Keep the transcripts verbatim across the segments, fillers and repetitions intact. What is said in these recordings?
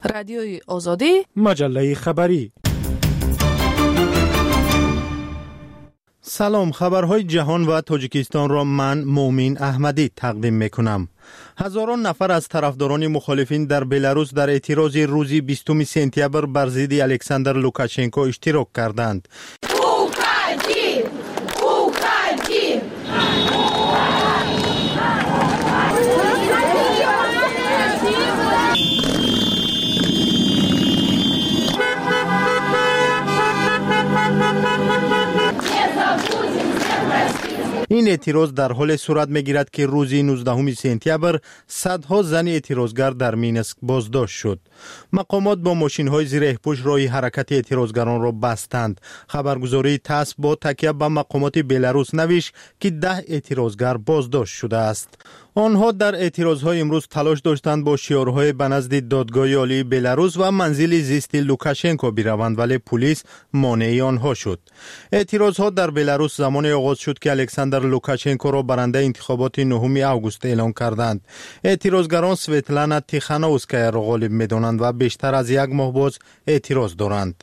رادیوی آزادی، مجله خبری. سلام، خبرهای جهان و تاجیکستان را من مومین احمدی تقدیم میکنم. هزاران نفر از طرفداران مخالفین در بلاروس در اعتراض روزی بیستم سپتامبر بر ضد الکساندر لوکاشنکو اشتراک کردند. این اعتراض در حال صورت میگیرد که روزی نوزدهم سپتامبر صدها زن اعتراضگر در مینسک بازداشت شد. مقامات با ماشین‌های زیر اهپوش راه حرکت اعتراضگران را بستند. خبرگزاری تاس با تکیه به مقامات بلاروس نوشت که ده اعتراضگر بازداشت شده است. آنها در اعتراضهای امروز تلاش داشتند با شعارهای به نزد دادگاه عالی بلاروس و منزل زیست لوکاشنکو بروند، ولی پلیس مانع آنها شد. اعتراضها در بلاروس زمان آغاز شد که الکساندر لوکاشنکو را برنده انتخابات نهم آگوست اعلام کردند. اعتراضگران سویتلانا تیخانووسکایا را غالب می‌دانند و بیشتر از یک ماه باز اعتراض دارند.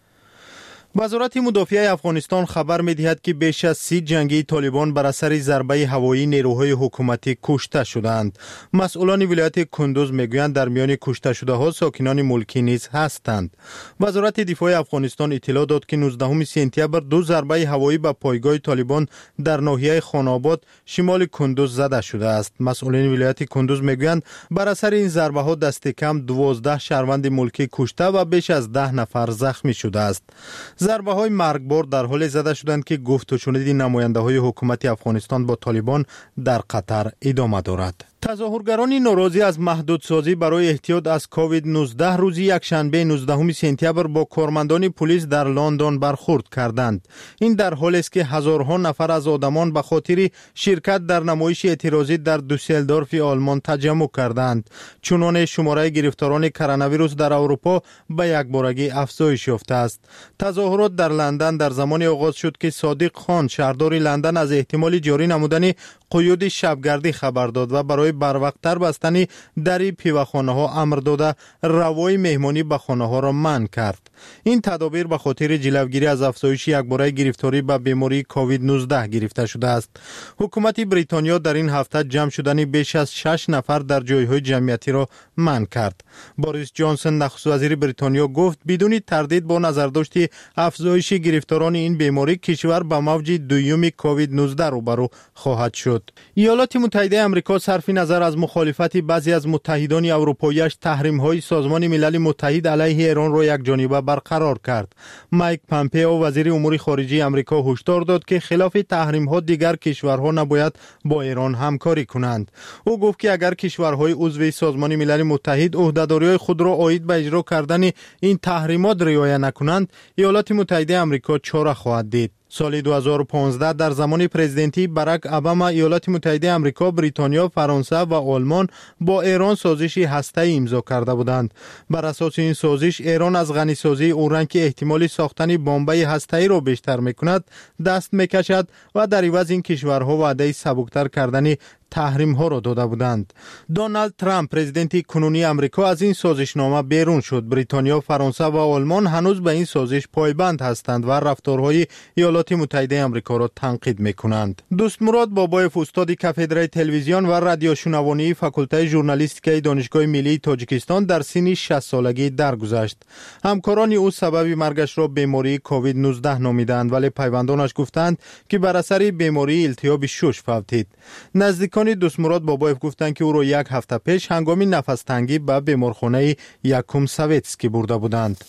وزارت مدافع افغانستان خبر می‌دهد که بیش از سی جنگی طالبان بر اثر ضربه هوایی نیروهای حکومتی کشته شدند. مسئولان ولایت کندوز میگویند در میان کشته شده ها ساکنان ملکی نیز هستند. وزارت دفاع افغانستان اطلاع داد که نوزدهم سپتامبر دو ضربه هوایی به پایگاه طالبان در ناحیه خاناباد شمال کندوز زده شده است. مسئولان ولایت کندوز میگویند بر اثر این ضربه ها دست کم دوازده شهروند ملکی کشته و بیش از ده نفر زخمی شده است. ضربه های مرگبار در حال زده شدند که گفت و شنود نماینده های حکومت افغانستان با طالبان در قطر ادامه دارد. تظاهرگران ناراضی از محدودسازی برای احتیاط از کووید نوزده روزی یکشنبه نوزدهم سپتامبر با کارمندان پلیس در لندن برخورد کردند. این در حالی است که هزارها نفر از آدمان به خاطر شرکت در نمایش اعتراضی در دوسلدورف آلمان تجمع کردند. چنانچه شماره گرفتاران کرونا ویروس در اروپا به یک بارگی افزایش یافته است. تظاهرات در لندن در زمان آغاز شد که صادق خان شهردار لندن از احتمال جاری نمودن قیود شبگردی خبر داد و برای بروقتر بستن در پیوخانه ها امر داده روای مهمانی به خانه ها را منع کرد. این تدابیر به خاطر جلوگیری از افزایش یکباره گرفتاری به بیماری کووید نوزده گرفته شده است. حکومت بریتانیا در این هفته جمع شدن بیش از شش نفر در جایهای جمعیتی را منع کرد. بوریس جانسون نخست وزیر بریتانیا گفت بدون تردید با نظرداشت افزایش گرفتاران این بیماری کشور به موج دوم کووید نوزده روبرو خواهد شد. ایالات متحده آمریکا صرف نظر از مخالفت بعضی از متحدان اروپایی‌اش تحریم‌های سازمان ملل متحد علیه ایران را یکجانبه برقرار کرد. مایک پامپئو وزیر امور خارجه آمریکا هشدار داد که خلاف تحریم‌ها دیگر کشورها نباید با ایران همکاری کنند. او گفت که اگر کشورهای عضو سازمان ملل متحد عهده‌داری‌های خود را عاید به اجرا کردن این تحریمات رعایت نکنند، ایالات متحده آمریکا چاره خواهد دید. سال دو هزار و پانزده در زمان پرزیدنتی باراک اوباما ایالات متحده آمریکا، بریتانیا، فرانسه و آلمان با ایران سازش هسته‌ای امضا کرده بودند. بر اساس این سازش ایران از غنیسازی اوران که احتمال ساختن بمب هسته‌ای را بیشتر می‌کند دست می‌کشد و در عوض این کشورها وعده سبکتر کردن تحریم ها را داده بودند. دونالد ترامپ پرزیدنت کنونی آمریکا از این سازشنامه بیرون شد. بریتانیا، فرانسه و آلمان هنوز به این سازش پایبند هستند و رفتارهای ایالات متحده آمریکا را تنقید میکنند. دوست مراد بابایف استاد کاتدرای تلویزیون و رادیو شنوانی فاکولته ژورنالیستیک دانشگاه ملی تاجیکستان در سن شصت سالگی درگذشت. همکاران او سبب مرگش را بیماری کووید نوزده نامیدند، ولی پیوندانش گفتند که بر اثر بیماری التهاب شش فوتید. نزدیکان دوست مراد بابایف گفتند که او را یک هفته پیش هنگام نفس تنگی به بیمارخانه یکم سویتسکی برده بودند.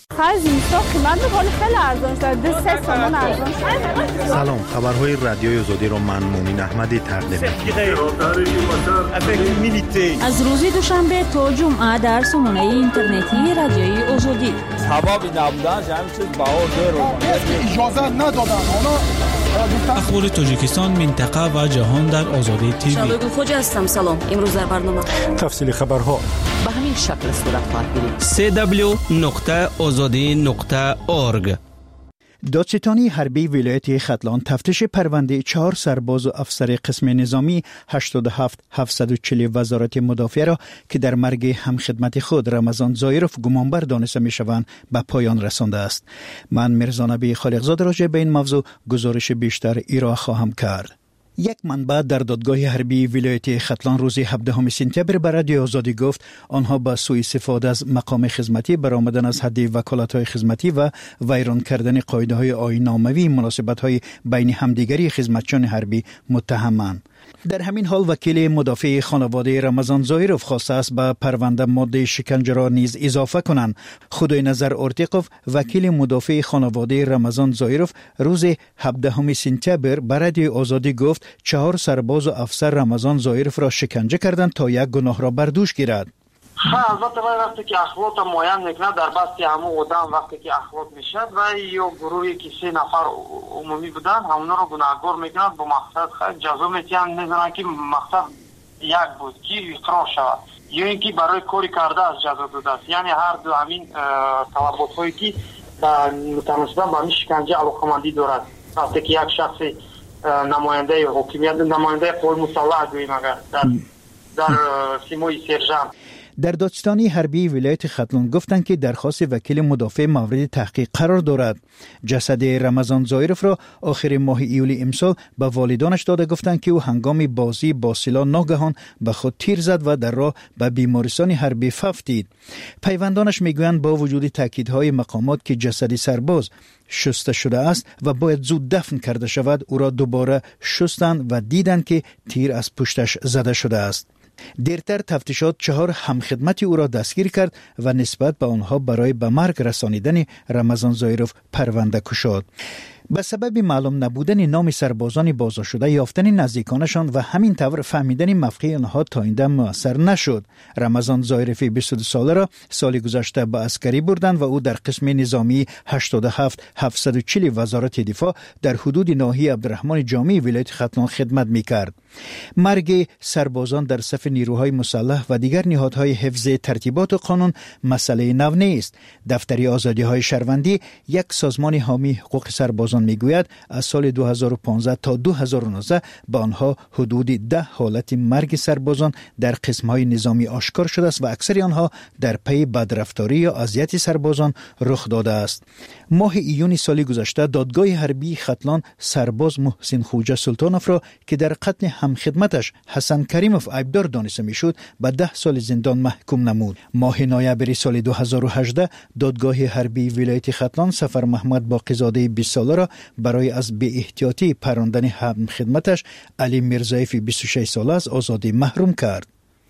سلام، خبرهای رادیوی آزادی را من مومین احمدی تقدیم می‌کنم. از روز دوشنبه تا جمعه در سامانه اینترنتی رادیوی آزادی. سبب نبودن همین چیز بهار رو اجازه ندادن. اخبار تاجیکستان، منطقه و جهان در آزادی تیوی. شالوگو خوجا هستم. سلام. امروز در برنامه تفصیل خبرها به همین شکل صورت خواهد گرفت. سی دبلیو نقطه آزادی نقطه اورگ. دادستانی حربی ولایت ختلان تفتیش پرونده چهار سرباز و افسر قسم نظامی هشتاد و هفت هفتصد و چهل وزارت مدافعه را که در مرگ همخدمت خود رمضان زایروف گمانبر دانسته میشوند به پایان رسانده است. من میرزا نبی خالقزاده راجع به این موضوع گزارش بیشتر ارائه خواهم کرد. یک منبع در دادگاه حربی ولایت ختلان روز هفدهم سپتامبر به رادیو آزادی گفت آنها با سوء استفاده از مقام خدمتی برآمدن از حد وکالت‌های خدمتی و ویران کردن قاعده‌های آیین‌ناموی مناسبت‌های بین همدیگری خدمتچیان حربی متهمند. در همین حال وکیل مدافع خانواده رمضان زایروف خواسته است به پرونده ماده شکنجه را نیز اضافه کنند. خدای نظر اورتیقوف وکیل مدافع خانواده رمضان زایروف روز هفدهم سپتامبر به رادیو آزادی گفت چهار سرباز و افسر رمضان زایروف را شکنجه کردند تا یک گناه را بر دوش گیرد. ها البته وقتی که اخلاط معین میکنه در بستی همون آدم وقتی که اخلاط میشد و یا گروهی که سه نفر عمومی بودن همونا رو گناهکار میکنن با مقصد خیلی جزا میتونن میزنن که مقصد یک بود که اقرار شود یا اینکه برای کاری کرده از جزا داده است. یعنی هر دو همین طلبات هایی که متناسبا با همین شکنجه علاقمندی دارد. وقتی که یک شخص نماینده حکومت نماینده قوای مسلح گوییم اگر در در سیمای سرجم در دادستانی حربی ولایت ختلان گفتند که درخواست وکیل مدافع مورد تحقیق قرار دارد. جسد رمضان زایروف را آخر ماه ایولی امسال به والدانش داده گفتند که او هنگام بازی با سلاح ناگهان به خود تیر زد و در راه به بیمارستان حربی ففتید. پیوندانش میگویند با وجود تاکیدهای مقامات که جسد سرباز شسته شده است و باید زود دفن کرده شود، او را دوباره شستند و دیدند که تیر از پشتش زده شده است. دیرتر تفتیشات چهار همخدمتی او را دستگیر کرد و نسبت به آنها برای به مرگ رسانیدن رمضان زایروف پرونده گشود. به سبب معلوم نبودن نام سربازان بازداشت یافتن نزدیکانشان و همین طور فهمیدن موقع آنها تا اینجا مؤثر نشد. رمضان زایروف بیست و دو ساله را سال گذشته به عسکری بردند و او در قسم نظامی هشتاد و هفت هفتصد و چهل وزارت دفاع در حدود ناحیه عبدالرحمن جامی ولایت ختلان خدمت می‌کرد. مرگ سربازان در صف نیروهای مسلح و دیگر نهادهای حفظ ترتیبات و قانون مسئله نو نیست. دفتر آزادی‌های شهروندی یک سازمان حامی حقوق سربازان میگوید از سال دو هزار و پانزده تا دو هزار و نوزده به آنها حدود ده حالت مرگ سربازان در قسم‌های نظامی آشکار شده است و اکثر آنها در پی بدرفتاری یا اذیت سربازان رخ داده است. ماه ایون سال گذشته دادگاه حربی ختلان سرباز محسن خوجه سلطانوف را که در قتل همخدمتش حسن کریموف عیبدار دانسته میشد به ده سال زندان محکوم نمود. ماه نوامبر سال دو هزار و هجده دادگاه حربی ولایت ختلان سفر محمد باقیزاده بیست ساله را برای از بی احتیاطی پراندن همخدمتش علی میرزایف بیست و شش ساله از آزادی محروم کرد.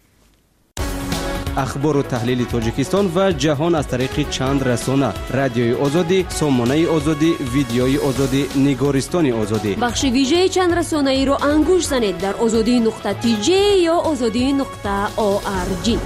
اخبار و تحلیل تاجیکستان و جهان از طریق چند رسانه: رادیوی آزادی، سامانه آزادی، ویدیوی آزادی، نگارستان آزادی. بخش ویژه چند رسانه ای رو انگوش زنید در آزادی نقطه تی جی یا آزادی نقطه او آر جی.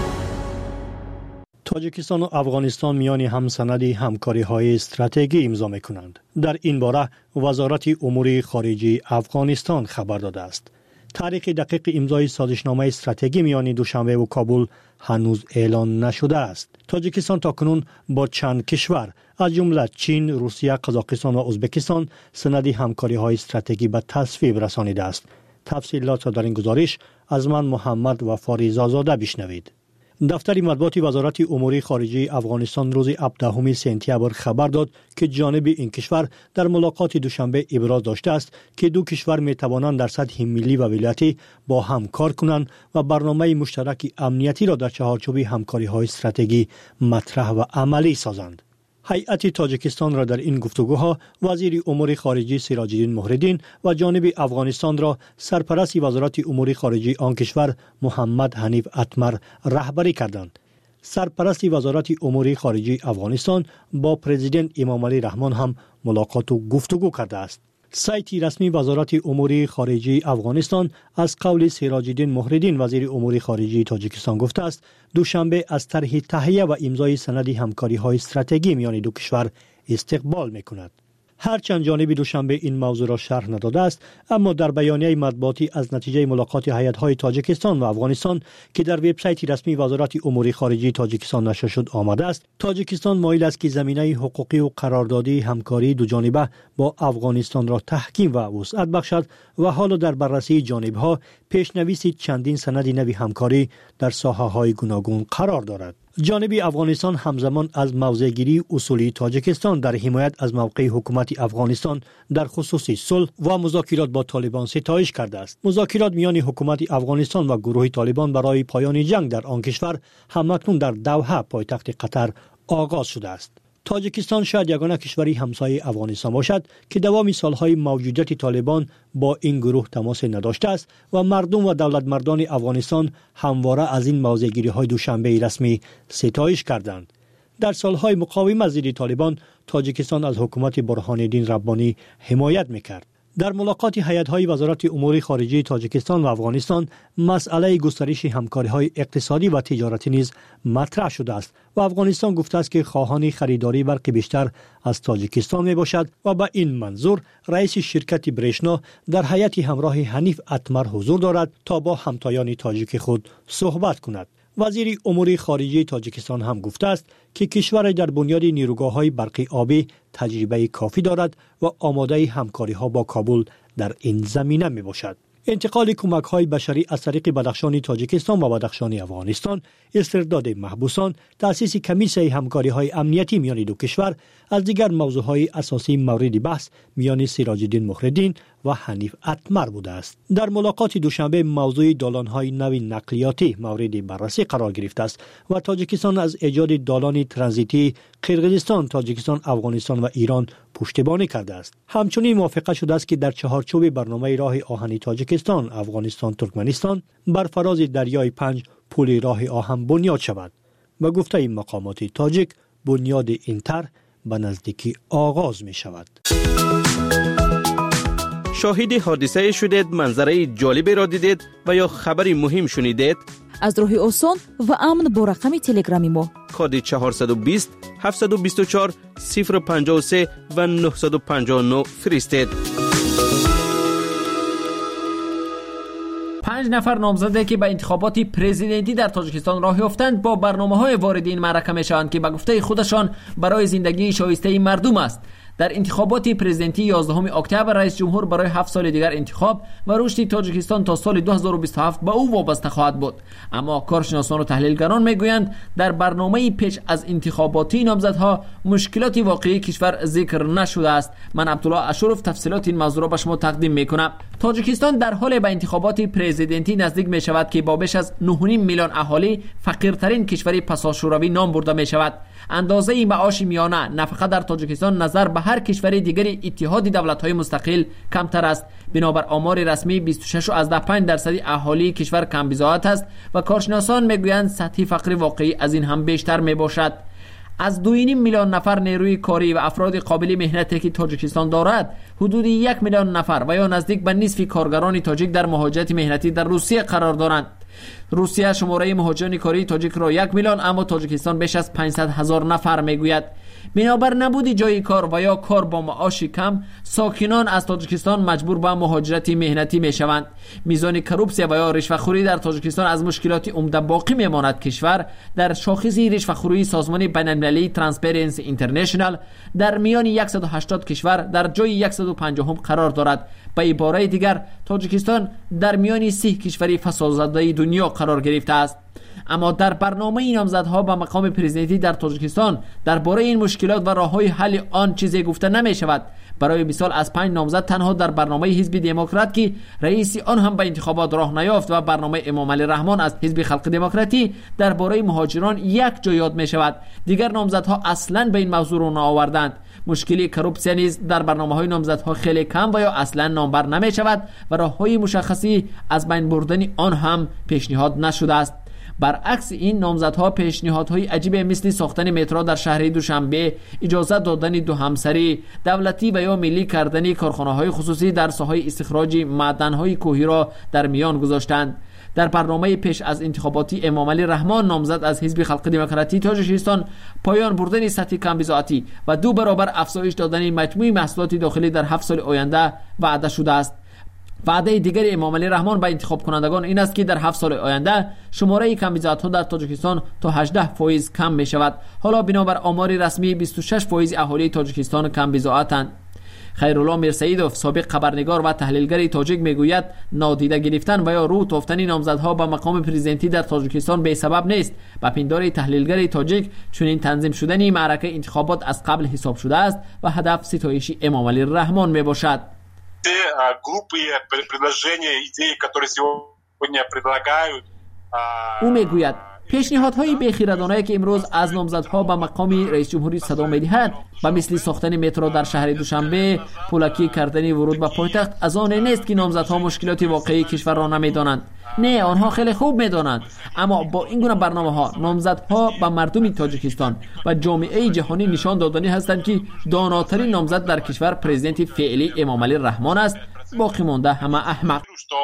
تاجیکستان و افغانستان میان همسندی همکاری‌های استراتژیکی امضا می‌کنند. در این باره وزارت امور خارجه افغانستان خبر داده است. تاریخ دقیق امضای سازشنامه استراتژی میان دوشنبه و کابل هنوز اعلان نشده است. تاجیکستان تاکنون با چند کشور از جمله چین، روسیه، قزاقستان و ازبکستان سند همکاری‌های استراتژیکی به تصویب رسانیده است. تفصیلات را در این گزارش از من محمد وفاری زازاده بشنوید. دفتر مطبوعات وزارت امور خارجه افغانستان روز هفدهم سپتامبر خبر داد که جانب این کشور در ملاقات دوشنبه ابراز داشته است که دو کشور می توانند در سطح ملی و ولایتی با هم کار کنند و برنامه مشترک امنیتی را در چهارچوب همکاری‌های استراتژیکی مطرح و عملی سازند. هیئت تاجیکستان را در این گفتگوها وزیر امور خارجه سراج الدین مهردین و جانب افغانستان را سرپرست وزارت امور خارجه آن کشور محمد حنیف اتمر رهبری کردند. سرپرست وزارت امور خارجه افغانستان با پرزیدنت امام علی رحمان هم ملاقات و گفتگو کرده است. سایت رسمی وزارت امور خارجه افغانستان از قول سراج الدین مهردین وزیر امور خارجه تاجیکستان گفته است دوشنبه از طرح تهیه و امضای سند همکاری‌های استراتژیکی میان دو کشور استقبال می‌کند. هرچند جانب دوشنبه این موضوع را شرح نداده است، اما در بیانیه مطبوعاتی از نتیجه ملاقات هیئت‌های تاجیکستان و افغانستان که در وبسایت رسمی وزارت امور خارجه تاجیکستان نشر شد آمده است، تاجیکستان مایل است که زمینه حقوقی و قراردادی همکاری دو جانبه با افغانستان را تحکیم و وسعت بخشد و حالا در بررسی جانبها پیشنویس چندین سند نوی همکاری در ساحه‌های گوناگون قرار دارد. جانب افغانستان همزمان از موضع‌گیری اصولی تاجیکستان در حمایت از موقع حکومت افغانستان در خصوص صلح و مذاکرات با طالبان ستایش کرده است. مذاکرات میان حکومت افغانستان و گروه طالبان برای پایان جنگ در آن کشور همکنون در دوحه پایتخت قطر آغاز شده است. تاجیکستان شاید یگانه کشوری همسایه افغانستان باشد که دوام سالهای موجودیت طالبان با این گروه تماس نداشته است و مردم و دولت مردان افغانستان همواره از این موضع‌گیری‌های دوشنبه رسمی ستایش کردند. در سالهای مقاومت ضد طالبان تاجیکستان از حکومت برهان الدین ربانی حمایت می‌کرد. در ملاقات هیئت‌های وزارت امور خارجه تاجیکستان و افغانستان مسئله گسترش همکاری‌های اقتصادی و تجارتی نیز مطرح شده است و افغانستان گفته است که خواهان خریداری برق بیشتر از تاجیکستان میباشد و به این منظور رئیس شرکت برشنا در هیئت همراه حنیف اتمر حضور دارد تا با همتایان تاجیک خود صحبت کند. وزیر امور خارجه تاجیکستان هم گفته است که کشور در بنیاد نیروگاه‌های برقی آبی تجربه کافی دارد و آماده همکاری‌ها با کابل در این زمینه میباشد. انتقال کمک‌های بشری از طریق بدخشان تاجیکستان و بدخشان افغانستان، استرداد محبوسان، تأسیس کمیسه همکاری‌های امنیتی میان دو کشور از دیگر موضوعهای اساسی مورد بحث میان سراج الدین مخرالدین و حنیف اتمر بوده است. در ملاقات دوشنبه موضوع دالان‌های نوی نقلیاتی مورد بررسی قرار گرفته است و تاجیکستان از ایجاد دالان ترانزیتی قرقیزستان، تاجیکستان، افغانستان و ایران پشتیبانی کرده است. همچنین موافقه شده است که در چهارچوب برنامه راه آهن تاجیکستان، افغانستان، ترکمنستان بر فراز دریای پنج پل راه آهن بنیاد شود. و گفته این مقامات تاجیک بنیاد این طرح به نزدیکی آغاز می شود. شاهد حادثه شدید، منظره جالبی را دیدید و یا خبری مهم شنیدید؟ از راه آسان و امن با رقم تلگرامی ما کد چهارصد و بیست هفتصد و بیست و چهار صفر پنجاه و سه و نهصد و پنجاه و نه فرستید. پنج نفر نامزده که به انتخابات پرزیدنتی در تاجیکستان راه یافتند با برنامه‌های وارد این معرکه میشوند که به گفته خودشان برای زندگی شایسته مردم است. در انتخابات پرزیدنتی یازدهم اکتبر رئیس جمهور برای هفت سال دیگر انتخاب و رشد تاجیکستان تا سال دو هزار و بیست و هفت به او وابسته خواهد بود. اما کارشناسان و تحلیلگران میگویند در برنامه پیش از انتخاباتی نامزدها مشکلات واقعی کشور ذکر نشده است. من عبدالله اشرف تفصیلات این موضوع را به شما تقدیم میکنم. تاجیکستان در حال به انتخابات پرزیدنتی نزدیک می شود که با بیش از نه و نیم میلیون اهالی فقیرترین کشور پسا شوروی نام برده می شود. اندازه معاش میانه نفقه در تاجیکستان نظر به هر کشور دیگر اتحاد دولت‌های مستقل کمتر است. بنابر آمار رسمی بیست و شش و پنج درصد اهالی کشور کم بضاعت است و کارشناسان میگویند سطح فقر واقعی از این هم بیشتر می باشد. از دو و نیم میلیون نفر نیروی کاری و افراد قابل مهنتی که تاجیکستان دارد، حدود یک میلیون نفر و یا نزدیک به نصف کارگران تاجیک در مهاجرت مهنتی در روسیه قرار دارند. روسیه شماره مهاجران کاری تاجیک را یک میلیون، اما تاجیکستان بیش از پانصد هزار نفر میگوید. بنابر نبود جای کار و یا کار با معاش کم، ساکنان از تاجیکستان مجبور به مهاجرت مهنتی میشوند. میزان کروپسیا و یا رشوه‌خوری در تاجیکستان از مشکلات عمده باقی میماند. کشور در شاخص رشوه‌خوری سازمان بین‌المللی ترانسپرنسی اینترنشنال در میان صد و هشتاد کشور در جای صد و پنجاه هم قرار دارد. به عبارت دیگر تاجیکستان در میان سی کشور فسادزده دنیا قرار گرفته است. اما در برنامه نامزدها به مقام پرزیدنتی در تاجیکستان درباره این مشکلات و راههای حل آن چیزی گفته نمی شود. برای مثال از پنج نامزد تنها در برنامه حزب دموکرات که رئیس آن هم به انتخابات راه نیافت و برنامه امام علی رحمان از حزب خلق دموکراتی درباره مهاجران یک جا یاد می شود. دیگر نامزدها اصلا به این موضوع رو نآوردند. مشکلی کروپسیا نیز در برنامه‌های نامزدها خیلی کم و یا اصلا نامبر نمی شود و راههای مشخصی از بین بردن آن هم پیشنهاد نشده است. برعکس این نامزدها پیشنهادهای عجیب مثل ساختن مترو در شهر دوشنبه، اجازه دادن دو همسری دولتی و یا ملی کردن کارخانه‌های خصوصی در ساحه استخراج معدن‌های کوهی را در میان گذاشتند. در برنامه پیش از انتخاباتی امامعلی رحمان نامزد از حزب خلق دموکراتی تاجیکستان پایان بردن سطح کم بضاعتی و دو برابر افزایش دادن مجموع محصولات داخلی در هفت سال آینده وعده شده است. وعده دیگر امامعلی رحمان به انتخاب کنندگان این است که در هفت سال آینده شماره کم بضاعت‌ها در تاجیکستان تا هجده فیصد کم می شود. حالا بنابر آمار رسمی بیست و شش فیصد اهالی تاجیکستان کم بضاعتند. خیرالله میرسیدوف سابق خبرنگار و تحلیلگر تاجیک میگوید نادیده گرفتن و یا رو تافتن نامزدها به مقام پرزیدنتی در تاجیکستان به سبب نیست. و پندار تحلیلگر تاجیک چنین تنظیم شدن معرکه انتخابات از قبل حساب شده است و هدف ستایش امامعلی رحمان می باشد. او میگوید پیشنهادهای بیخیردانه‌ای که امروز از نامزدها به مقام رئیس جمهوری صدا می‌دهد و مثل ساختن مترو در شهر دوشنبه، پولکی کردن ورود به پایتخت از آن نیست که نامزدها مشکلات واقعی کشور را نمی‌دانند. نه، آنها خیلی خوب می‌دانند، اما با این گونه برنامه‌ها نامزدها به مردم تاجیکستان و جامعه جهانی نشان دادنی هستند که داناترین نامزد در کشور پرزیدنت فعلی امامعلی رحمان است. باقی مانده همه احمق.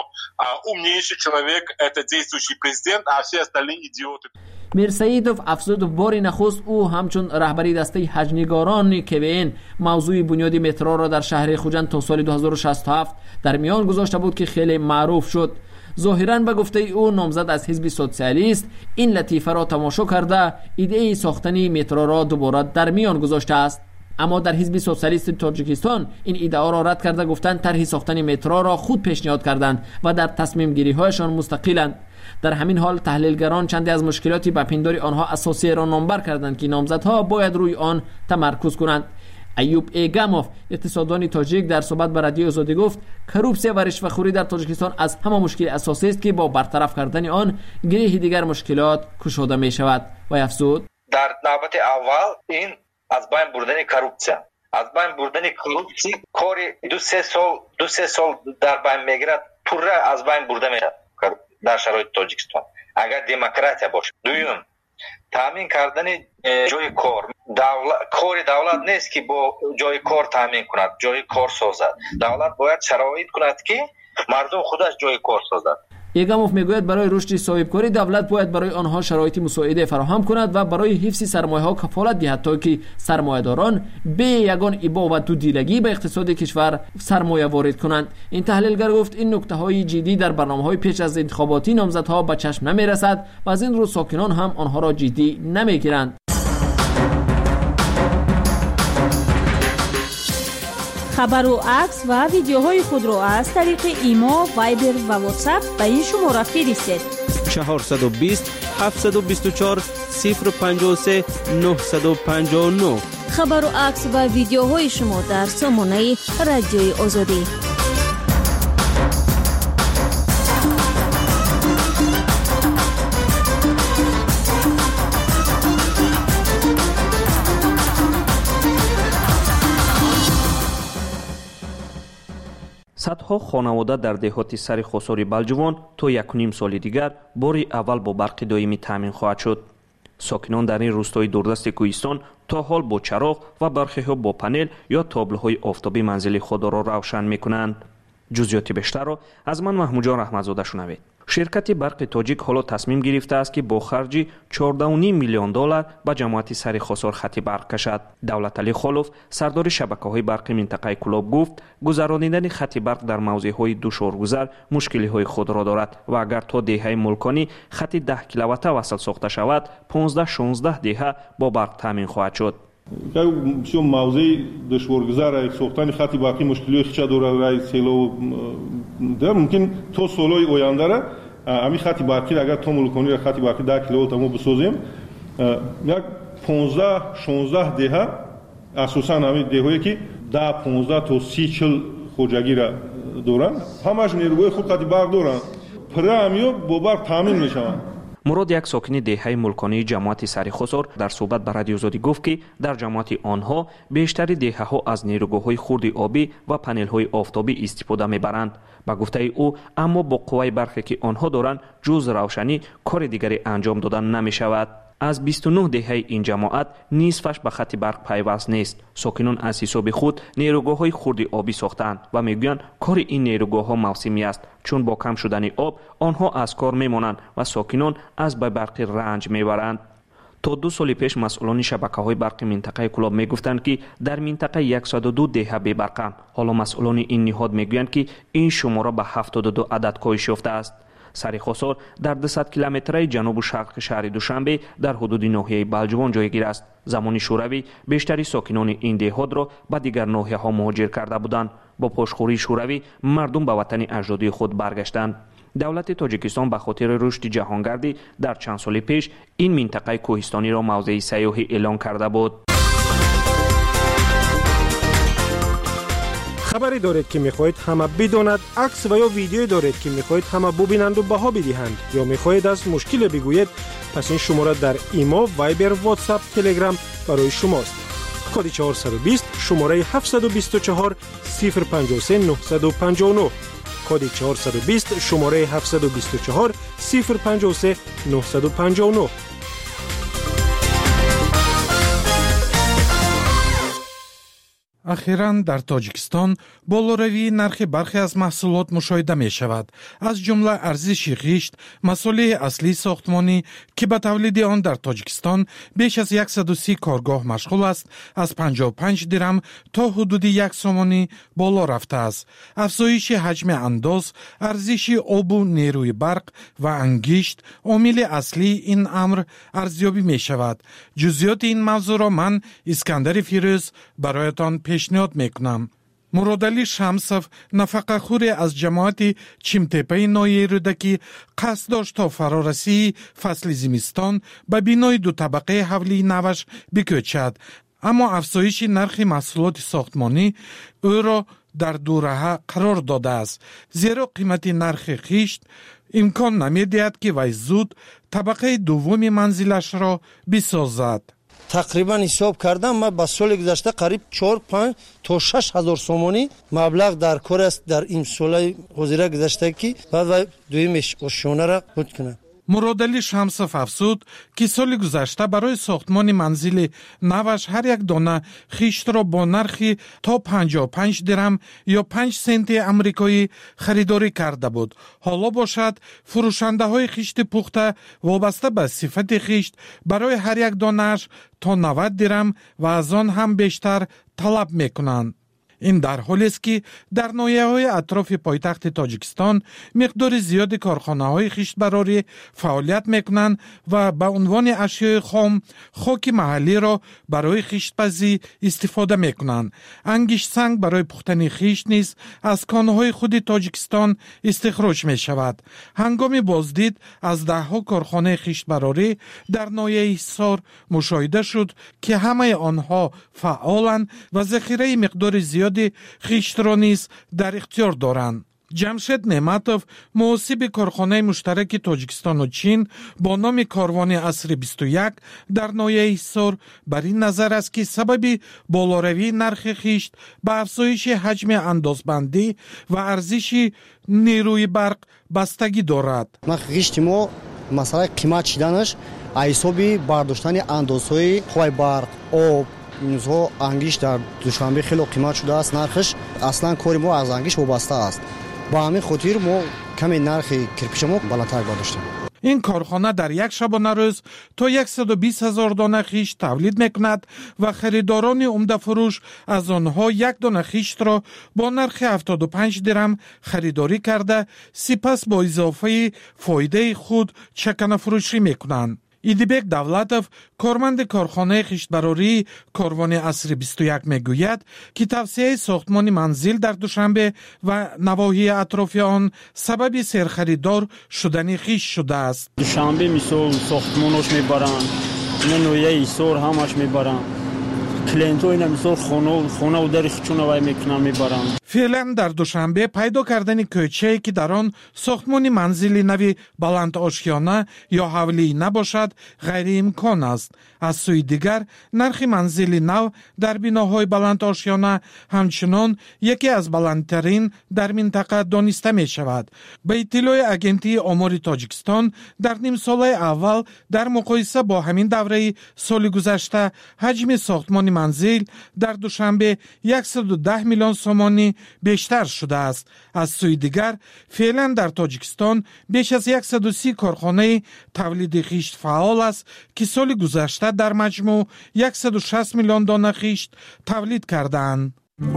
میرسیدوف افزود بار نخست او همچون رهبری دسته حجنگاران کوین موضوع بنیاد مترو را در شهر خوجند تا سال دو هزار و شصت و هفت در میان گذاشته بود که خیلی معروف شد. ظاهراً به گفته او نامزد از حزب سوسیالیست این لطیفه را تماشا کرده ایده ساختن مترو را دوباره در میان گذاشته است. اما در حزب سوسیالیست تاجیکستان این ایده را رد کرده گفتند طرح ساختن مترو را خود پیشنهاد کردند و در تصمیم گیری هایشان مستقلند. در همین حال تحلیلگران چندی از مشکلاتی به پنداری آنها اساسی را نامبر کردند که نامزدها باید روی آن تمرکز کنند. ایوب ایگاموف اقتصاددان تاجیک در صحبت با رادیو آزادی گفت کروپسیا و رشوه‌خوری در تاجیکستان از همه مشکل اساسی است که با برطرف کردن آن گره دیگر مشکلات گشوده می شود. و افزود در نوبت اول این از بین بردن کروپسیا از بین بردن کروپسی کاری دو سه سال دو سه سال در بین میگیرد پوره از بین برده میشود در شرایط تاجیکستان اگر دموکراتیا باشه. دوم تامین کردن جای کار دولت کار دولت نیست که با جای کار تامین کند جای کار سازد. دولت باید شرایط کند که مردم خودش جای کار سازد. ایگاموف میگوید برای رشد صاحبکاری دولت باید برای آنها شرایط مساعده فراهم کند و برای حفظ سرمایه ها کفالت دهد تا که سرمایه‌داران به یگان ابا و دو دیلگی به اقتصاد کشور سرمایه وارد کنند. این تحلیلگر گفت این نکته های جدی در برنامه‌های پیش از انتخاباتی نامزدها به چشم نمیرسد و از این رو ساکنان هم آنها را جدی نمیگیرند. خبر و عکس و ویدیوهای خود را از طریق ایما، وایبر و واتساپ به این شماره فرستید. چهارصد و بیست هفتصد و بیست و چهار صفر پنجاه و سه نهصد و پنجاه و نه. خبر و عکس و ویدیوهای شما در سامانه رادیوی آزادی. صدها خانواده در دهات سر خساری بلجوان تا یک و نیم سال دیگر باری اول با برق دائمی تامین خواهد شد. ساکنان در این روستای دوردست کوهستان تا حال با چراغ و برخی ها با پنل یا تابلوهای آفتابی منزل خود را روشن می کنند. جزئیات بیشتر را از من محمود جان رحمتزاده شنوید. شرکت برق تاجیک حالا تصمیم گرفته است که با خرج چهارده و نیم میلیون دلار به جماعت سر خسار خط برق کشد. دولت علی خالوف سردار شبکه‌های برق منطقه کلاب گفت گذرانیدن خط برق در موضع‌های دشوارگذر مشکلی‌های خود را دارد و اگر تا دهه ملکانی خط ده کیلووات وصل ساخته شود پانزده شانزده دهه با برق تامین خواهد شد. شو موضوع دشوارگذر ساختن خط برقی مشکلی خیلی داره رای سیلو در ممکن تو سالهای آینده را همین خط برقی اگر تو ملکانی را خط برقی ده کیلووات ما بسازیم یک پانزده شانزده دهه اساسا همین دههایی که ده پانزده تا سی چل خوجگی را دارن همش نیروی خود خط برق دارن پره همیو با برق تامین میشوند. مراد یک ساکن دهه ملکانی جماعت سر خسار در صحبت با رادیو آزادی گفت که در جماعت آنها بیشتری دهه ها از نیروگاه‌های خرد آبی و پنل‌های آفتابی استفاده می‌برند. با گفته او اما با قوای برقی که آنها دارند جز روشنی کار دیگری انجام دادن نمی‌شود. از بیست و نه دهه این جماعت نصفش به خط برق پیوست نیست. ساکنان از حساب خود نیروگاه‌های خرد آبی ساختند و میگویند کار این نیروگاه‌ها موسمی است، چون با کم شدن آب آنها از کار میمانند و ساکنان از به برق رنج میبرند. تا دو سال پیش مسئولان شبکه‌های برق منطقه کلاب میگفتند که در منطقه صد و دو دهه بی برقند. حالا مسئولان این نهاد میگویند که این شماره به هفتاد و دو عدد کاهش یافته است. سرخوصار در دویست کیلومتری جنوب و شرق شهر دوشنبه در حدود ناحیه بلجوان جایگیر است. زمانی شوروی بیشتری ساکنان این دهات را به دیگر ناحیه‌ها مهاجر کرده بودند. با پشتخوری شوروی مردم به وطن اجدادی خود برگشتند. دولت تاجیکستان به خاطر رشد جهانگردی در چند سال پیش این منطقه کوهستانی را موضع سیاحی اعلان کرده بود. خبری دارید که میخواهید همه بداند، عکس و یا ویدیویی دارید که میخواهید همه ببینند و بها بدهند، یا میخواهید از مشکل بگویید، پس این شماره در ایما، وایبر، واتساپ، تلگرام برای شماست. کد چهارصد و بیست شماره هفتصد و بیست و چهار صفر پنجاه و سه نهصد و پنجاه و نه. کد چهارصد و بیست شماره هفتصد و بیست و چهار صفر پنجاه و سه نهصد و پنجاه و نه. اخیراً در تاجیکستان بالوروی نرخ برخی از محصولات مشاهده می شود. از جمله ارزش خیشت، مسئله اصلی ساختمانی که به تولید آن در تاجیکستان بیش از صد و سی کارگاه مشغول است، از پنجاه و پنج درم تا حدود یک سومانی بالا رفته است. افزایش حجم انداز، ارزش آب و نیروی برق و انگشت عامل اصلی این امر ارزیابی می شود. جزئیات این موضوع را من اسکندر فیروز برایتان پیشنهاد میکنم. مرادعلی شمسов نفقه خوری از جماعت چیمتپه ناحیه رودکی قصد داشت تا فرارسی فصل زمستان به بینای دو طبقه حولی نوش بکوچد، اما افزایش نرخ محصولات ساختمانی او را در دو راه قرار داده است، زیرا قیمت نرخ خیشت امکان نمیدهد که وی زود طبقه دوم منزلش را بسازد. تقریبا حساب کردم من با سال گذشته قریب چهار پنج تا شش هزار سومانی مبلغ در کار است در این سال گذشته گذشته که بعد دویمش اشونه را بود کنه. مرادعلی شمسов افزود که سال گذشته برای ساختمان منزل نوش هر یک دانه خیشت را با نرخی تا پنجاه و پنج درم یا پنج سنت امریکایی خریداری کرده بود. حالا باشد فروشنده های خیشت پخته وابسته به صفت خیشت برای هر یک دانهش تا نود درم و از آن هم بیشتر طلب میکنند. این در حالی است که در ناحیه‌های اطراف پایتخت تاجیکستان مقدار زیاد کارخانه‌های خیشتبراری فعالیت می‌کنند و به عنوان اشیاء خام خاک محلی را برای خیشت‌پزی استفاده می‌کنند. انگشت سنگ برای پختن خیشت نیز از کان‌های خود تاجیکستان استخراج می‌شود. هنگام بازدید از ده‌ها کارخانه خیشتبراری در ناحیه حصار مشاهده شد که همه آنها فعالند و ذخیره مقدار زیاد خیشت را نیز در اختیار دارند. جمشید نعمتов محاسب کارخانه مشترک تاجیکستان و چین با نام کاروان عصر بیست و یک در ناحیه حصار بر این نظر است که سبب بالاروی نرخ خیشت به افزایش حجم اندازبندی و ارزش نیروی برق بستگی دارد. خیشت ما مثلا قیمت چیدنش حسابی برداشتن اندازهای خواه برق، آب، اینها انگیش در دوشنبه خیلی قیمت شده است. نرخش اصلا کاری ما از انگیش وابسته است. با همین خاطر ما کمی نرخ کرپیش ما بالاتر گذاشتیم. این کارخانه در یک شبانه روز تا صد و بیست هزار دانه خیشت تولید میکند و خریداران عمده فروش از آنها یک دانه خیشت را با نرخ هفتاد و پنج درم خریداری کرده، سپس با اضافه فایده خود چکنه فروشی میکنند. ایدیبک دولتов کارمند کارخانه خیشتبراری کاروان عصر بیست و یک میگوید که توسعه ساختمان منزل در دوشنبه و نواحی اطراف آن سبب سرخریدار شدن خیش شده است. دوشنبه مثال ساختمانش میبرن، نویه ایسور همش میبرن، کلینتو اینا مثال خونه خونه و در خچونه وای میکنن میبرن. فعلا در دوشنبه پیدا کردن کوچه‌ای که در آن ساختمان منزلی نوی بلند آشیانه یا حولی نباشد غیر امکان است. از سوی دیگر نرخ منزل نو در بناهای بلند آشیانه همچنان یکی از بلندترین در منطقه دانسته می شود. به اطلاع اگنتی آمار تاجیکستان در نیم سال اول در مقایسه با همین دوره سال گذشته حجم ساختمان منزل در دوشنبه صد و ده میلیون سومانی بیشتر شده است. از سوی دیگر فعلا در تاجیکستان بیش از صد و سی کارخانه تولید خیشت فعال است که سال گذشته در مجموع صد و شصت میلیون دانه خیشت تولید کردند.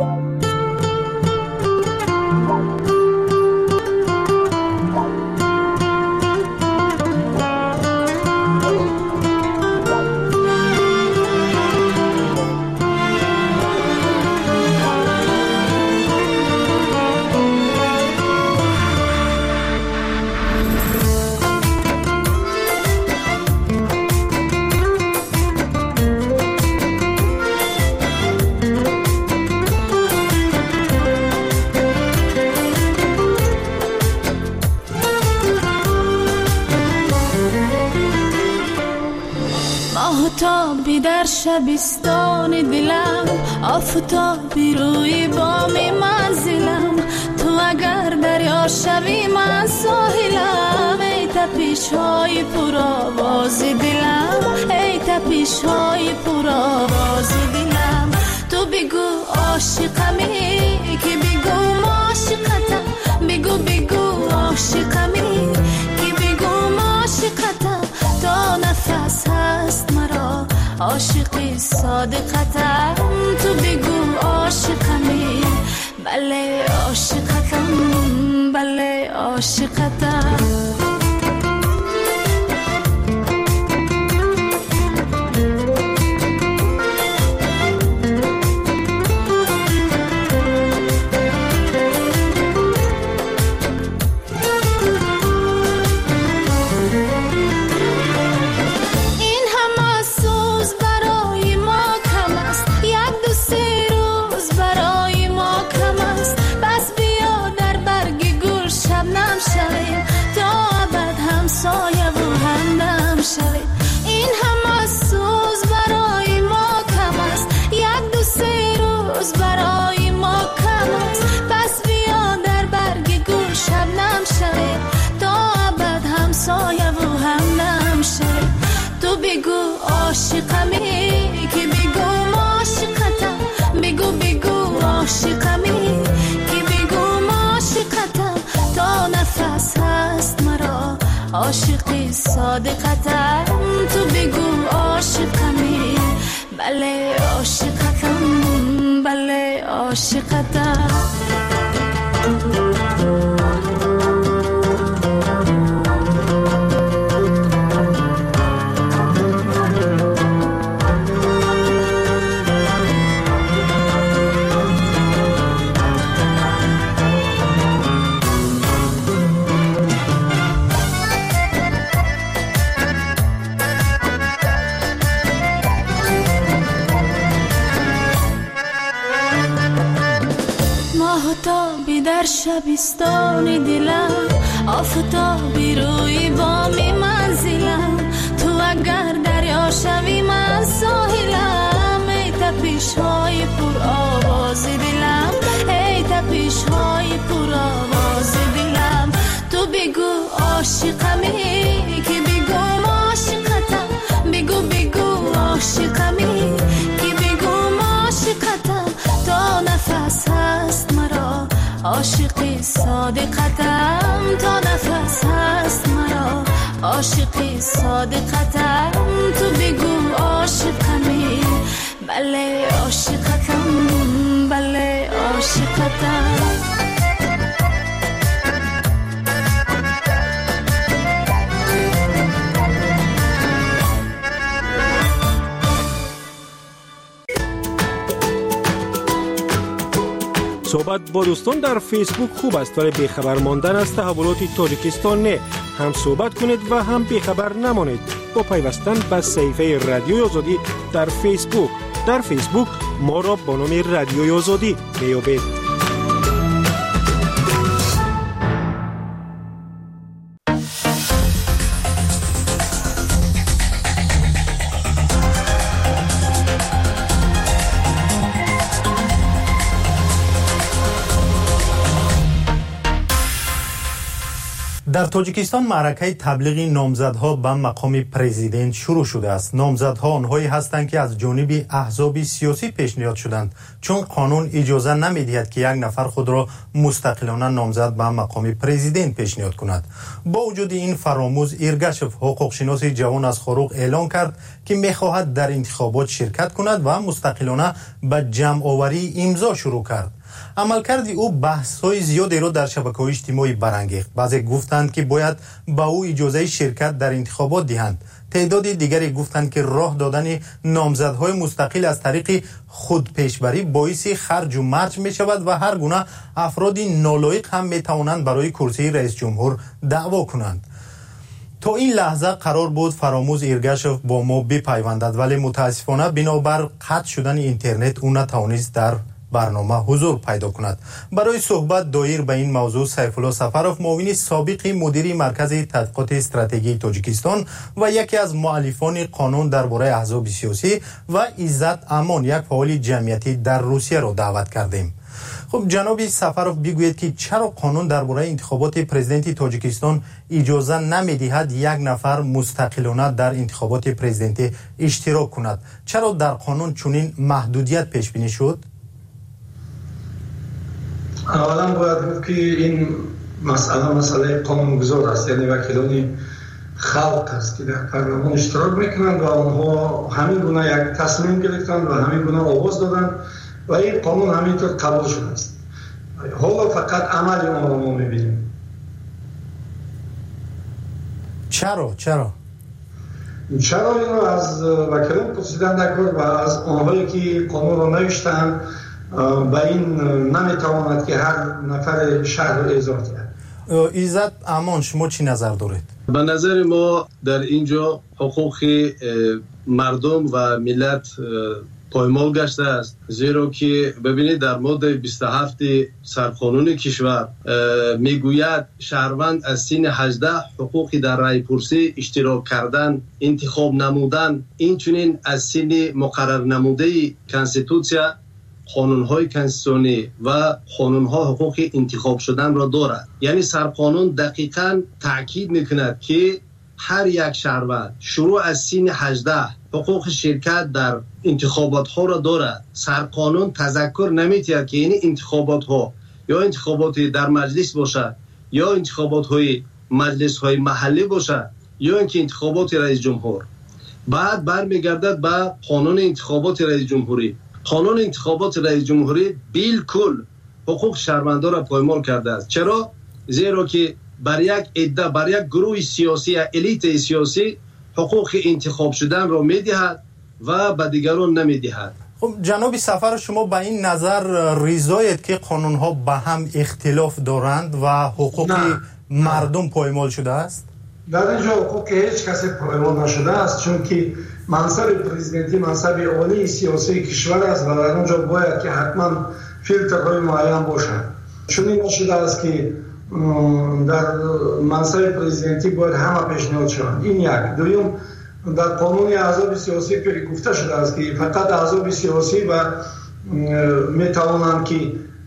آفتابی در شبستان دلم، آفتابی روی بام منزلم، تو اگر دریا شوی من ساحلم. ای تپش های پر آواز دلم، ای تپش های پر آواز دلم. تو بگو عاشقمی که بگو عاشقتم، بگو بگو عاشقمی که بگو عاشقتم. تا نفس هست مرا عاشقی صادقتم، تو بگو عاشقمی. بله عاشقتم، بله عاشقتم. این همه سوز برای ما کم است، یک دو سه روز برای ما کم است. پس بیا در برگ گل شبنم شوی، تا ابد همسایه و همدم شوی. تو بگو عاشقمی که بگو عاشقتم، بگو بگو عاشقمی که بگو عاشقتم. تا نفس هست مرا عاشقی صادقتم، تو بگو عاشقمی. بله عاشقتم، بله عاشقتم. آفتابی در شبستان دلم، آفتابی روی بام منزلم. تو اگر دریا شوی من ساحلم. ای تپش های پر آواز دلم، ای تپش های پر آواز دلم. تو بگو عاشقمی که بگو عاشقتم، بگو بگو عاشقمی که بگو عاشقتم. تا نفس هست مرا عاشقی صادقتم، تا نفس هست مرا عاشقی صادقتم. تو بگو عاشقمی. بله عاشقتم، بله عاشقتم. صحبت با دوستان در فیسبوک خوب است، ولی بیخبر ماندن از تحولات تاجیکستان نه. هم صحبت کنید و هم بیخبر نمانید با پیوستن به صفحه رادیوی آزادی در فیسبوک. در فیسبوک ما را با نام رادیوی آزادی میابید. در تاجیکستان معرکه تبلیغ نامزدها به مقام پرزیدنت شروع شده است. نامزدها آنهایی هستند که از جانب احزاب سیاسی پیشنهاد شدند، چون قانون اجازه نمی‌دهد که یک نفر خود را مستقلانه نامزد به مقام پرزیدنت پیشنهاد کند. با وجود این، فراموز ایرگاشف، حقوقشناس جوان از خاروق، اعلام کرد که می‌خواهد در انتخابات شرکت کند و مستقلانه به جمع آوری امضا شروع کرد. عملکرد او بحث‌های زیادی را در شبکه‌های اجتماعی برانگیخت. بعضی گفتند که باید به او اجازه شرکت در انتخابات دهند. تعداد دیگری گفتند که راه دادن نامزدهای مستقل از طریق خودپیشبری باعث خرج و مرج می شود و هر گونه افراد نالایق هم می توانند برای کرسی رئیس جمهور دعوا کنند. تا این لحظه قرار بود فراموز ایرگاشف با ما بپیوندد، ولی متاسفانه بنابر قطع شدن اینترنت او نتوانست در برنامه حضور پیدا کند. برای صحبت دایر به این موضوع سیفالله سفروف، معاون سابق مدیر مرکز تحقیقات استراتژی تاجیکستان و یکی از مؤلفان قانون درباره احزاب سیاسی، و عزت امان، یک فعال جمعیتی در روسیه را دعوت کردیم. خب جناب سفروف، بگویید که چرا قانون درباره انتخابات پرزیدنت تاجیکستان اجازه نمی‌دهد یک نفر مستقلانه در انتخابات پرزیدنت اشتراک کند؟ چرا در قانون چنین محدودیت پیش بینی شد؟ اولا باید گفت که این مسئله مسئله قانونگذار است، یعنی وکیلان خلق است که در پارلمان اشتراک میکنند و آنها همین گونه یک تصمیم گرفتند و همین گونه آواز دادند و این قانون همینطور قبول شده است. حالا فقط عمل آن را ما میبینیم. چرا؟ چرا؟ چرا اینو از وکیلان پرسیدن نکرد و از آنهایی که قانون را نوشتند با این نمیتواند که هر نفر شهر رو اعزام کرد. عزت امان، شما چی نظر دارید؟ به نظر ما در اینجا حقوق مردم و ملت پایمال گشته است، زیرا که ببینید در ماده بیست و هفت سرقانون کشور میگوید شهروند از سن هجده حقوقی در رای پرسی، اشتراک کردن، انتخاب نمودن، این چنین از سن مقرر نموده کنستیتوسیا، قانون‌های کنستیتوشنی و قانون‌ها حقوق انتخاب شدن را دارد. یعنی سرقانون دقیقاً تاکید می‌کند که هر یک شهروند شروع از سن هجده حقوق شرکت در انتخابات‌ها را دارد. سرقانون تذکر نمی‌دهد که این انتخابات‌ها یا انتخابات در مجلس باشد یا انتخابات‌های مجلس‌های محلی باشد یا اینکه انتخابات رئیس جمهور. بعد برمیگردد به قانون انتخابات رئیس جمهوری. قانون انتخابات رئیس جمهوری بالکل حقوق شهروندان را پایمال کرده است. چرا؟ زیرا که بر یک عده، بر یک گروه سیاسی یا الیت سیاسی حقوق انتخاب شدن را میدهد و به دیگران نمیدهد. خب جناب سفر، شما به این نظر رضایت که قانون ها به هم اختلاف دارند و حقوق نه. مردم پایمال شده است؟ در اینجا حقوق هیچ کسی پایمال نشده است، چون که منصب پرزیدنتی منصب عالی سیاسی کشور است و در اونجا باید که حتما فیلترهای معین باشند. چون این نشده است که در منصب پرزیدنتی باید همه پیشنهاد شوند. این یک. دوم، در قانون احزاب سیاسی پیش گفته شده است که فقط احزاب سیاسی و میتوانند که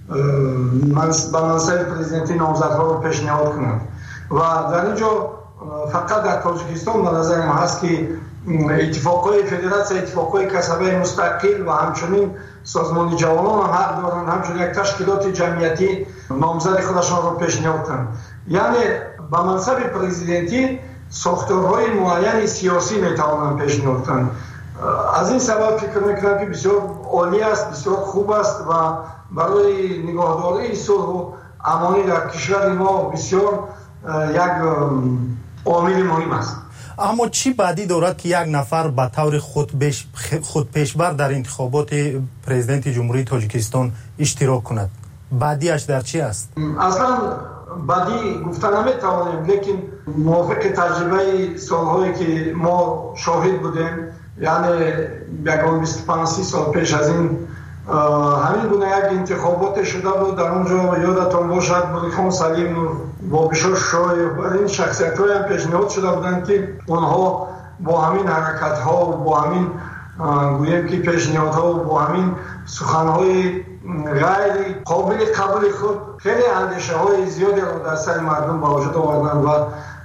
به منصب پرزیدنتی نامزدها رو پیشنهاد کنند و در اینجا فقط در تاجیکستان به نظر ما هست که اتفاقای فدراسیون، اتفاقای کسبه مستقل و همچنین سازمان جوانان هم حق دارند همچنین یک تشکیلات جمعیتی نامزد خودشان را پیشنهاد کنند. یعنی به منصب پرزیدنتی ساختارهای معین سیاسی میتوانند پیشنهاد کنند. از این سبب فکر میکنم که بسیار عالی است، بسیار خوب است و برای نگهداری صلح و امانی در کشور ما بسیار یک عامل مهم است. اما چی بعدی دارد که یک نفر به طور خودپیش خودپیشبر در انتخابات پرزیدنت جمهوری تاجیکستان اشتراک کند؟ بعدیش در چی است؟ اصلا بعدی گفتن نمیتوانیم، لیکن موافق تجربه سالهایی که ما شاهد بودیم، یعنی یکان بیست و پنج سال پیش از این همین گونه یک انتخابات شده بود. در اونجا یادتون باشد بریخان سلیم با بشار شای و این شخصیت های هم پیشنهاد شده بودند که اونها با همین حرکت ها و با همین گویم که پیشنهادها با همین سخنهای غیر قابل قبول خود خیلی اندیشه های زیادی رو در سر مردم با وجود آوردن و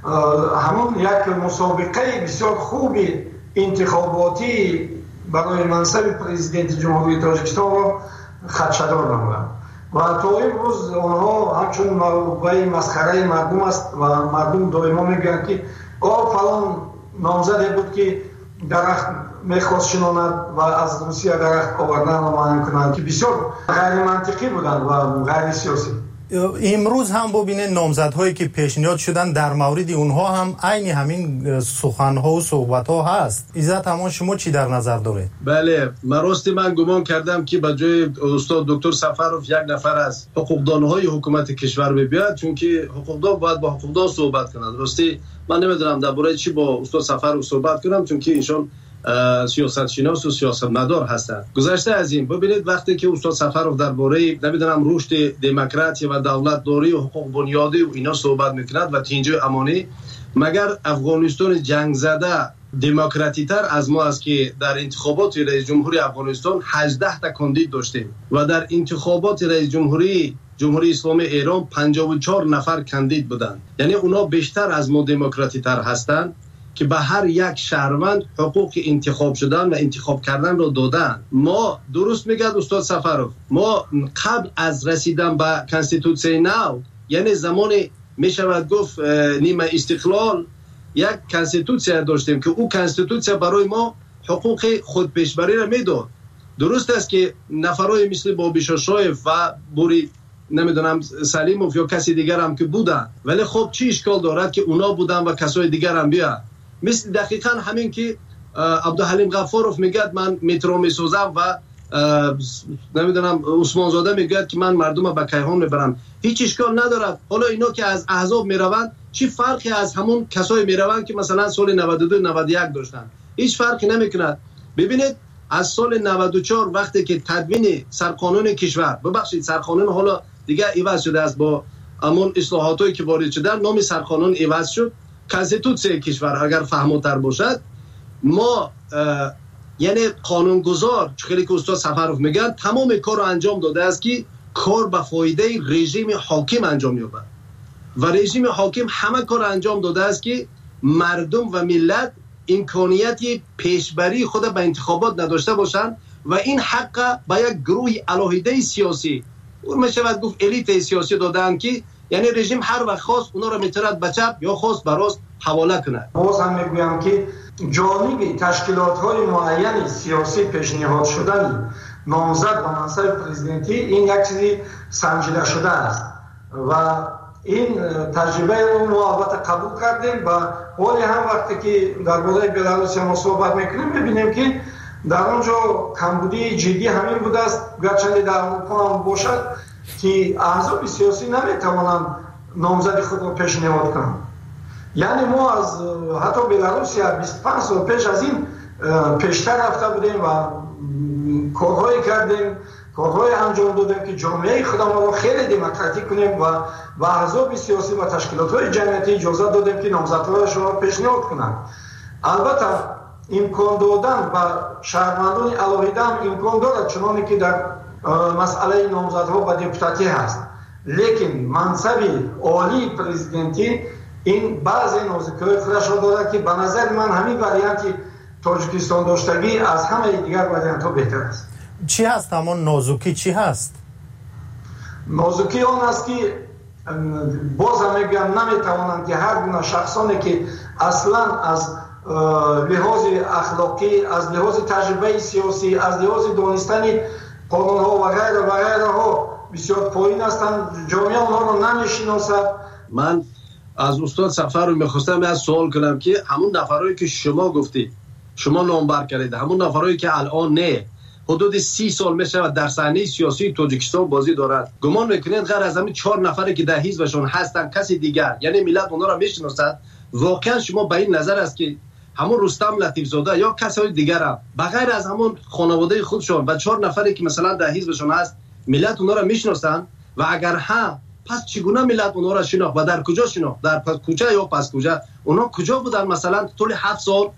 همون یک مسابقه بسیار خوبی انتخاباتی برای منصب پرزیدنت جمهوری تاجیکستان رو خدشه‌دار نمودند و تا امروز آنها همچون موضوع مسخره مردم است و مردم دائما میگن که آه فلان نامزد بود که درخت میخواست شناند و از روسیه درخت آوردن و معنی کنند که بسیار غیر منطقی بودند و غیر سیاسی. امروز هم ببینید نامزدهایی که پیشنهاد شدن در مورد اونها هم عین همین سخنها و صحبتها هست. عزت امان شما چی در نظر داره؟ بله، من راستی من گمان کردم که به جای استاد دکتر سفرов یک نفر از حقوقدانهای حکومت کشور بیاد، چون که حقوقدان باید با حقوقدان صحبت کنند. راستی من نمیدونم درباره چی با استاد سفرov صحبت کنم، چون که ایشون سیاست شناس و سیاست مدار هستند. گذشته از این ببینید وقتی که استاد سفرov درباره نمیدونم رشد دموکراسی و دولت داری و حقوق بنیادی و اینا صحبت میکند و تینجای امانی، مگر افغانستان جنگ زده دموکراتی تر از ما است که در انتخابات رئیس جمهوری افغانستان هجده تا کاندید داشتیم و در انتخابات رئیس جمهوری جمهوری اسلامی ایران پنجاه و چهار نفر کاندید بودند. یعنی اونا بیشتر از ما دموکراتی تر هستند که به هر یک شهروند حقوق انتخاب شدن و انتخاب کردن رو دادن. ما درست میگه استاد سفرov، ما قبل از رسیدن به کانستیتوسیون نو، یعنی زمان میشود گفت نیمه استقلال، یک کانستیتوسیون داشتیم که او کانستیتوسیون برای ما حقوق خودپیشبری را میداد. درست است که نفرای مثل بابی شاشایف و بوری نمیدونم سلیموف یا کسی دیگر هم که بودن، ولی خب چی اشکال دارد که اونا بودن و کسای دیگر هم بیاد؟ مثل دقیقاً همین که عبدالحلیم غفارov میگه من مترو میسازم و نمیدونم عثمان زاده میگه که من مردم به کیهان میبرم، هیچ اشکال ندارد. حالا اینا که از احزاب میروند چی فرقی از همون کسای میروند که مثلا سال نود و دو نود و یک داشتن؟ هیچ فرقی نمیکند. ببینید از سال نود و چهار وقتی که تدوین سرقانون کشور، ببخشید سرقانون حالا دیگه عوض شده است، با همون اصلاحاتی که وارد شدن نام سرقانون عوض شد، کانستیتوسیون کشور اگر فهموتر باشد، ما یعنی قانونگذار چخیلی که استاد سفرov میگن تمام کار رو انجام داده است که کار به فایده رژیم حاکم انجام یابد و رژیم حاکم همه کار انجام داده است که مردم و ملت امکانیت پیشبری خود به انتخابات نداشته باشند و این حق به یک گروه علاهیده سیاسی اون میشود گفت الیت سیاسی دادن که یعنی رژیم هر وقت خواست اونا رو میترد به چپ یا خواست به راست حواله کنه. باز هم میگویم که جانب تشکیلات‌های معین سیاسی پیشنهاد شدن نامزد به منصب پرزیدنتی این یک چیزی سنجیده شده است و این تجربه رو ما البته قبول کردیم و ولی هم وقتی که درباره بلاروس ما صحبت میکنیم میبینیم که در اونجا کمبودی جدی همین بوده است، گرچه در اروپا هم باشد که احزاب سیاسی نمیتوانند نامزد خود رو پیشنهاد کنند. یعنی ما از حتی بلاروس بیست و پنج سال پیش از این پیشتر رفته بودیم و کارهایی کردیم، کارهای انجام دادیم که جامعه خودمان رو خیلی دموکراتیک کنیم و و احزاب سیاسی و تشکیلات‌های جمعیتی اجازه دادیم که نامزدهایش را پیشنهاد کنند. البته امکان دادن و شهروندان علاهیده هم امکان دارد، چنانکه که در مسئله نامزدها به دپوتاتی هست، لیکن منصب عالی پرزیدنتی این بعضی نازکی‌های خودش را دارد که به نظر من همین وریانتی تاجیکستان داشتگی از همه دیگر وریانت‌ها بهتر است. چی هست همون نازکی؟ چی هست؟ نازکی آن است که باز هم میگم نمیتوانند که هر گونه شخصانی که اصلا از لحاظ اخلاقی، از لحاظ تجربه سیاسی، از لحاظ دانستن قانون ها و غیره و غیره ها بسیار پایین هستند، جامعه آنها رو نمیشناسد. من از استاد سفرov میخواستم از سوال کنم که همون نفرایی که شما گفتید، شما نامبر کردید، همون نفرایی که الان نه حدود سی سال میشه و در صحنه سیاسی تاجیکستان بازی دارد، گمان میکنید غیر از همین چهار نفری که در حزبشون هستن کسی دیگر، یعنی ملت اونها را میشناسد؟ واقعا شما به این نظر است که همون رستم لطیف زاده یا کسای دیگر هم بغیر از همون خانواده خودشون و چهار نفری که مثلا در حزبشون هست ملت اونها را میشناسن؟ و اگر ها پس چگونه ملت اونها را شناخت و در کجا شناخت؟ در پس کوچه یا پس کوچه؟ اونها کجا بودن؟ مثلا طول هفت سال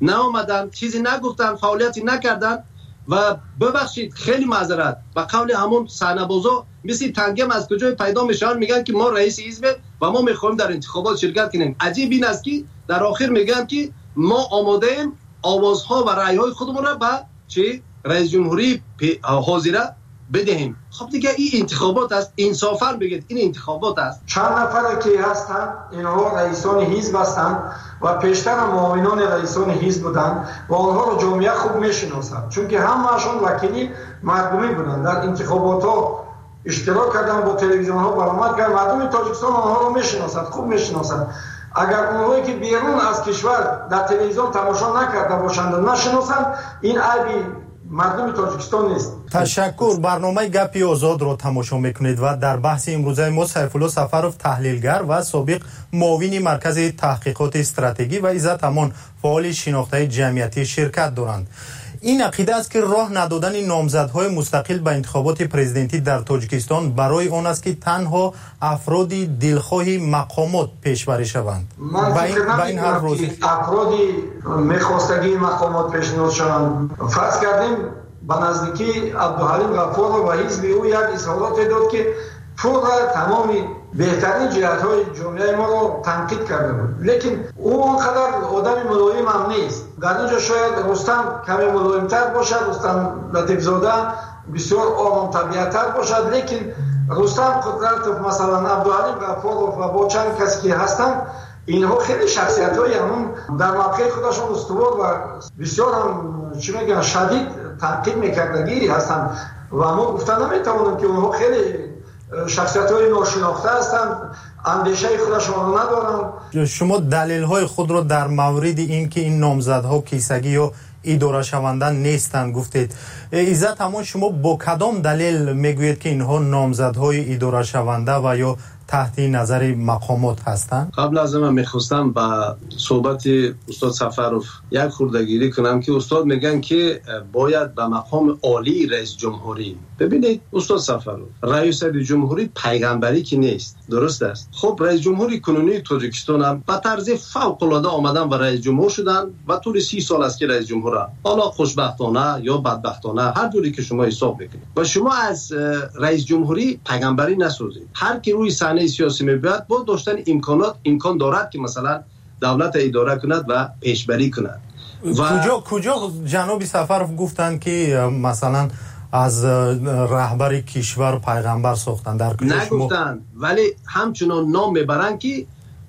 نه اومدن، چیزی نگفتن، فعالیتی نکردن. و ببخشید خیلی معذرت و قول همون صحنه بازا مثل تنگم از کجای پیدا میشن، میگن که ما رئیس حزب و ما میخوایم در انتخابات شرکت کنیم. عجیب این است که در آخر میگن که ما آماده ایم آوازها و رأی‌های خودمون را به چی رئیس جمهوری حاضره بدهیم. خب دیگه این انتخابات است، انصافا بگید این انتخابات است. چند نفر که هستند اینها رئیسان حزب هستند و پیشتر معاونان رئیسان حزب بودند و آنها را جامعه خوب میشناسند، چون که همه‌شون وکیلی مردمی بودند. در انتخابات ها اشتراک کردن، با تلویزیون ها برآمد کردن. مردم تاجیکستان آنها را میشناسند، خوب میشناسند. اگر اونهایی که بیرون از کشور در تلویزیون تماشا نکرده باشند و نشناسند، این عیبی مردم تاجیکستان نیست. تشکر. برنامه گپی آزاد رو تماشا میکنید و در بحث امروزه ما سیفالله سفرов تحلیلگر و سابق معاون مرکز تحقیقات استراتژی و عزت امان فعال شناخته جمعیتی شرکت دارند. این عقیده است که راه ندادن نامزدهای مستقل به انتخابات پرزیدنتی در تاجیکستان برای آن است که تنها افرادی دلخواهی مقامات پیشبری شوند. با این با این هر روز افرادی میخواستگی مقامات پیشنهاد شوند. فرض کردیم به نزدیکی عبدالحلیم غفار و حزب او یک اظهارات داد که پور تمامی بهترین جهت‌های جامعه ما رو تنقید کرده بود، لیکن او اونقدر آدم ملایم هم نیست. در اینجا شاید رستم کمی ملایم‌تر باشد، رستم لطیف‌زاده بسیار آرام طبیعت‌تر باشد، لیکن رستم قدرت مثلا عبدالحلیم غفار و با چند کسی که هستند اینها خیلی شخصیت‌های همون در موقع خودشون استوار و بسیار هم چی میگن شدید تنقید می‌کردگی هستند و ما گفتن نمی‌توانیم که اونها خیلی شخصیت‌های ناشناخته هستند، اندیشه خودشون ندارند. شما دلیل‌های خود را در مورد این که این نامزدها کیسگی یا اداره شونده نیستند گفتید. عزت امان، شما با کدام دلیل میگویید که اینها نامزدهای اداره شونده و یا تحت نظر مقامات هستند؟ قبل از من میخواستم با صحبت استاد سفرов یک خوردگیری کنم که استاد میگن که باید به مقام عالی رئیس جمهوری. ببینید استاد سفرov، رئیس جمهوری پیغمبری که نیست، درست است. خب رئیس جمهوری کنونی تاجیکستان هم به طرز فوق العاده آمدن و رئیس جمهور شدن و طول سی سال است که رئیس جمهور هم. حالا خوشبختانه یا بدبختانه هر جوری که شما حساب بکنید و شما از رئیس جمهوری پیغمبری نسازید. هر کی روی صحنه سیاسی میباید با داشتن امکانات امکان دارد که مثلا دولت اداره کند و پیشبری کند. و کجا کجا جناب سفرov گفتند که مثلا از رهبر کشور پیغمبر ساختن؟ در نگفتن، ولی همچنان نام میبرن که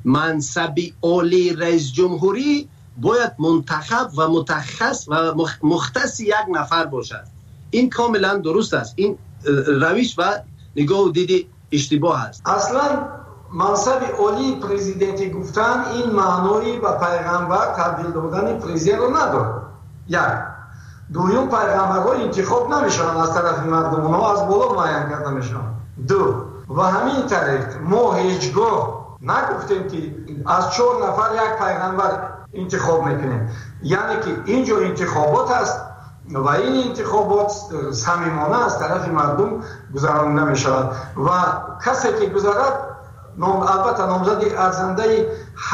منصب عالی رئیس جمهوری باید منتخب و متخصص و مختص یک نفر باشد. این کاملا درست است. این روش و نگاه و دید اشتباه است. اصلا منصب عالی پرزیدنتی گفتن این معنایی به پیغمبر تبدیل دادن پرزیدنت رو نداره. یک دویم، پیغمبرها انتخاب نمیشن از طرف مردم، اونها از بالا معین کرده میشن. دو و همین طریق ما هیچگاه نگفتیم که از چهار نفر یک پیغمبر انتخاب میکنیم، یعنی که اینجا انتخابات است و این انتخابات صمیمانه از طرف مردم گذرانده می شود و کسی که گذرد نام البته نامزد ارزنده،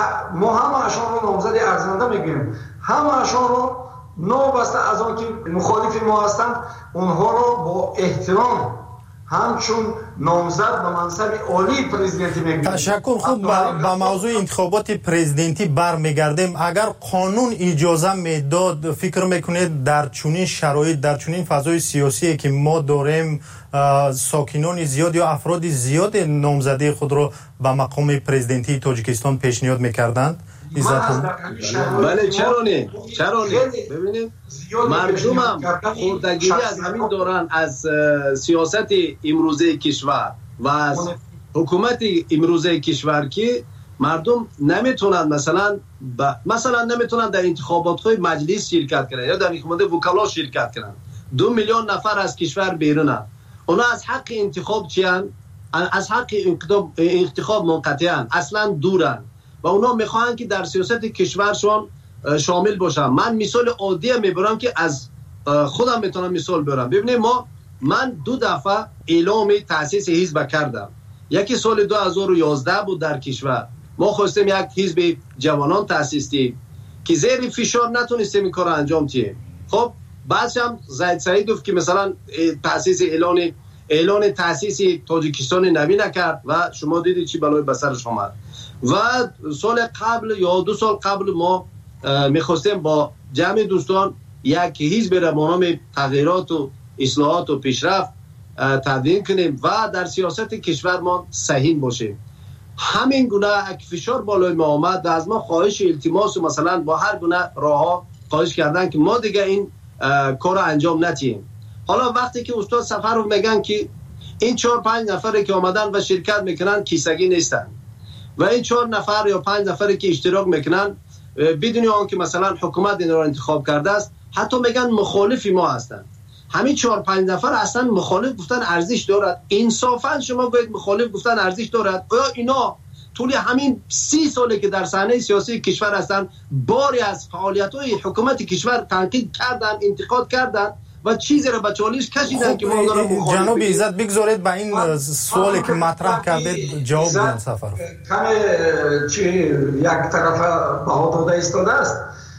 ما همه اشان رو نامزد ارزنده میگیم، همه اشان رو نوبسته از آن که مخالف ما هستند اونها رو با احترام همچون نامزد به منصب عالی پرزیدنتی میگیم. تشکر. خوب به موضوع انتخابات پرزیدنتی برمیگردیم. اگر قانون اجازه میداد فکر میکنید در چنین شرایط، در چنین فضای سیاسی که ما داریم، ساکنان زیاد یا افراد زیاد نامزدی خود را به مقام پرزیدنتی تاجیکستان پیشنهاد میکردند؟ بله چرا نه؟ چرا نه؟ ببینید مردم هم خوردگیری از همین دوران از سیاست امروزه کشور و از حکومت امروزه کشور که مردم نمیتونن مثلا ب... مثلا نمیتونن در انتخابات های مجلس شرکت کنن یا در انتخابات وکلا شرکت کنن. دو میلیون نفر از کشور بیرونن، اونا از حق انتخاب چیان؟ از حق انتخاب منقطعن، اصلا دورن و اونا میخوان که در سیاست کشورشون شامل باشن. من مثال عادی میبرم که از خودم میتونم مثال برم. ببینید ما من دو دفعه اعلام تاسیس حزب کردم. یکی سال دو هزار و یازده بود در کشور، ما خواستیم یک حزب جوانان تاسیس کنیم. که زیر فشار نتونستیم این کار انجام دهیم. خب بعدش هم زید سعید گفت که مثلا تاسیس اعلان اعلان تاسیس تاجیکستان نوی نکرد و شما دیدید چی بلای به سرش آمد. و سال قبل یا دو سال قبل ما میخواستیم با جمع دوستان یک حزب را به نام تغییرات و اصلاحات و پیشرفت تدوین کنیم و در سیاست کشور ما سهیم باشیم. همین گونه یک فشار بالای ما آمد و از ما خواهش التماس و مثلا با هر گونه راهها خواهش کردن که ما دیگه این کار انجام ندیم. حالا وقتی که استاد سفرов میگن که این چهار پنج نفری که آمدن و شرکت میکنن کیسگی نیستن و این چهار نفر یا پنج نفری که اشتراک میکنن بدون آن که مثلا حکومت این را انتخاب کرده است، حتی میگن مخالفی ما هستن. همین چهار پنج نفر اصلا مخالف گفتن ارزش دارد؟ انصافا شما باید مخالف گفتن ارزش دارد؟ آیا اینا طول همین سی ساله که در صحنه سیاسی کشور هستن باری از فعالیت‌های حکومت کشور تنقید کردن، انتقاد کردن و چیزی را به چالش کشیدن که ما داریم مخالف؟ جناب عزت بگذارید به این سوالی که مطرح کردید جواب بدن. سفرov کمی چی یک طرف بها داده ایستاده است.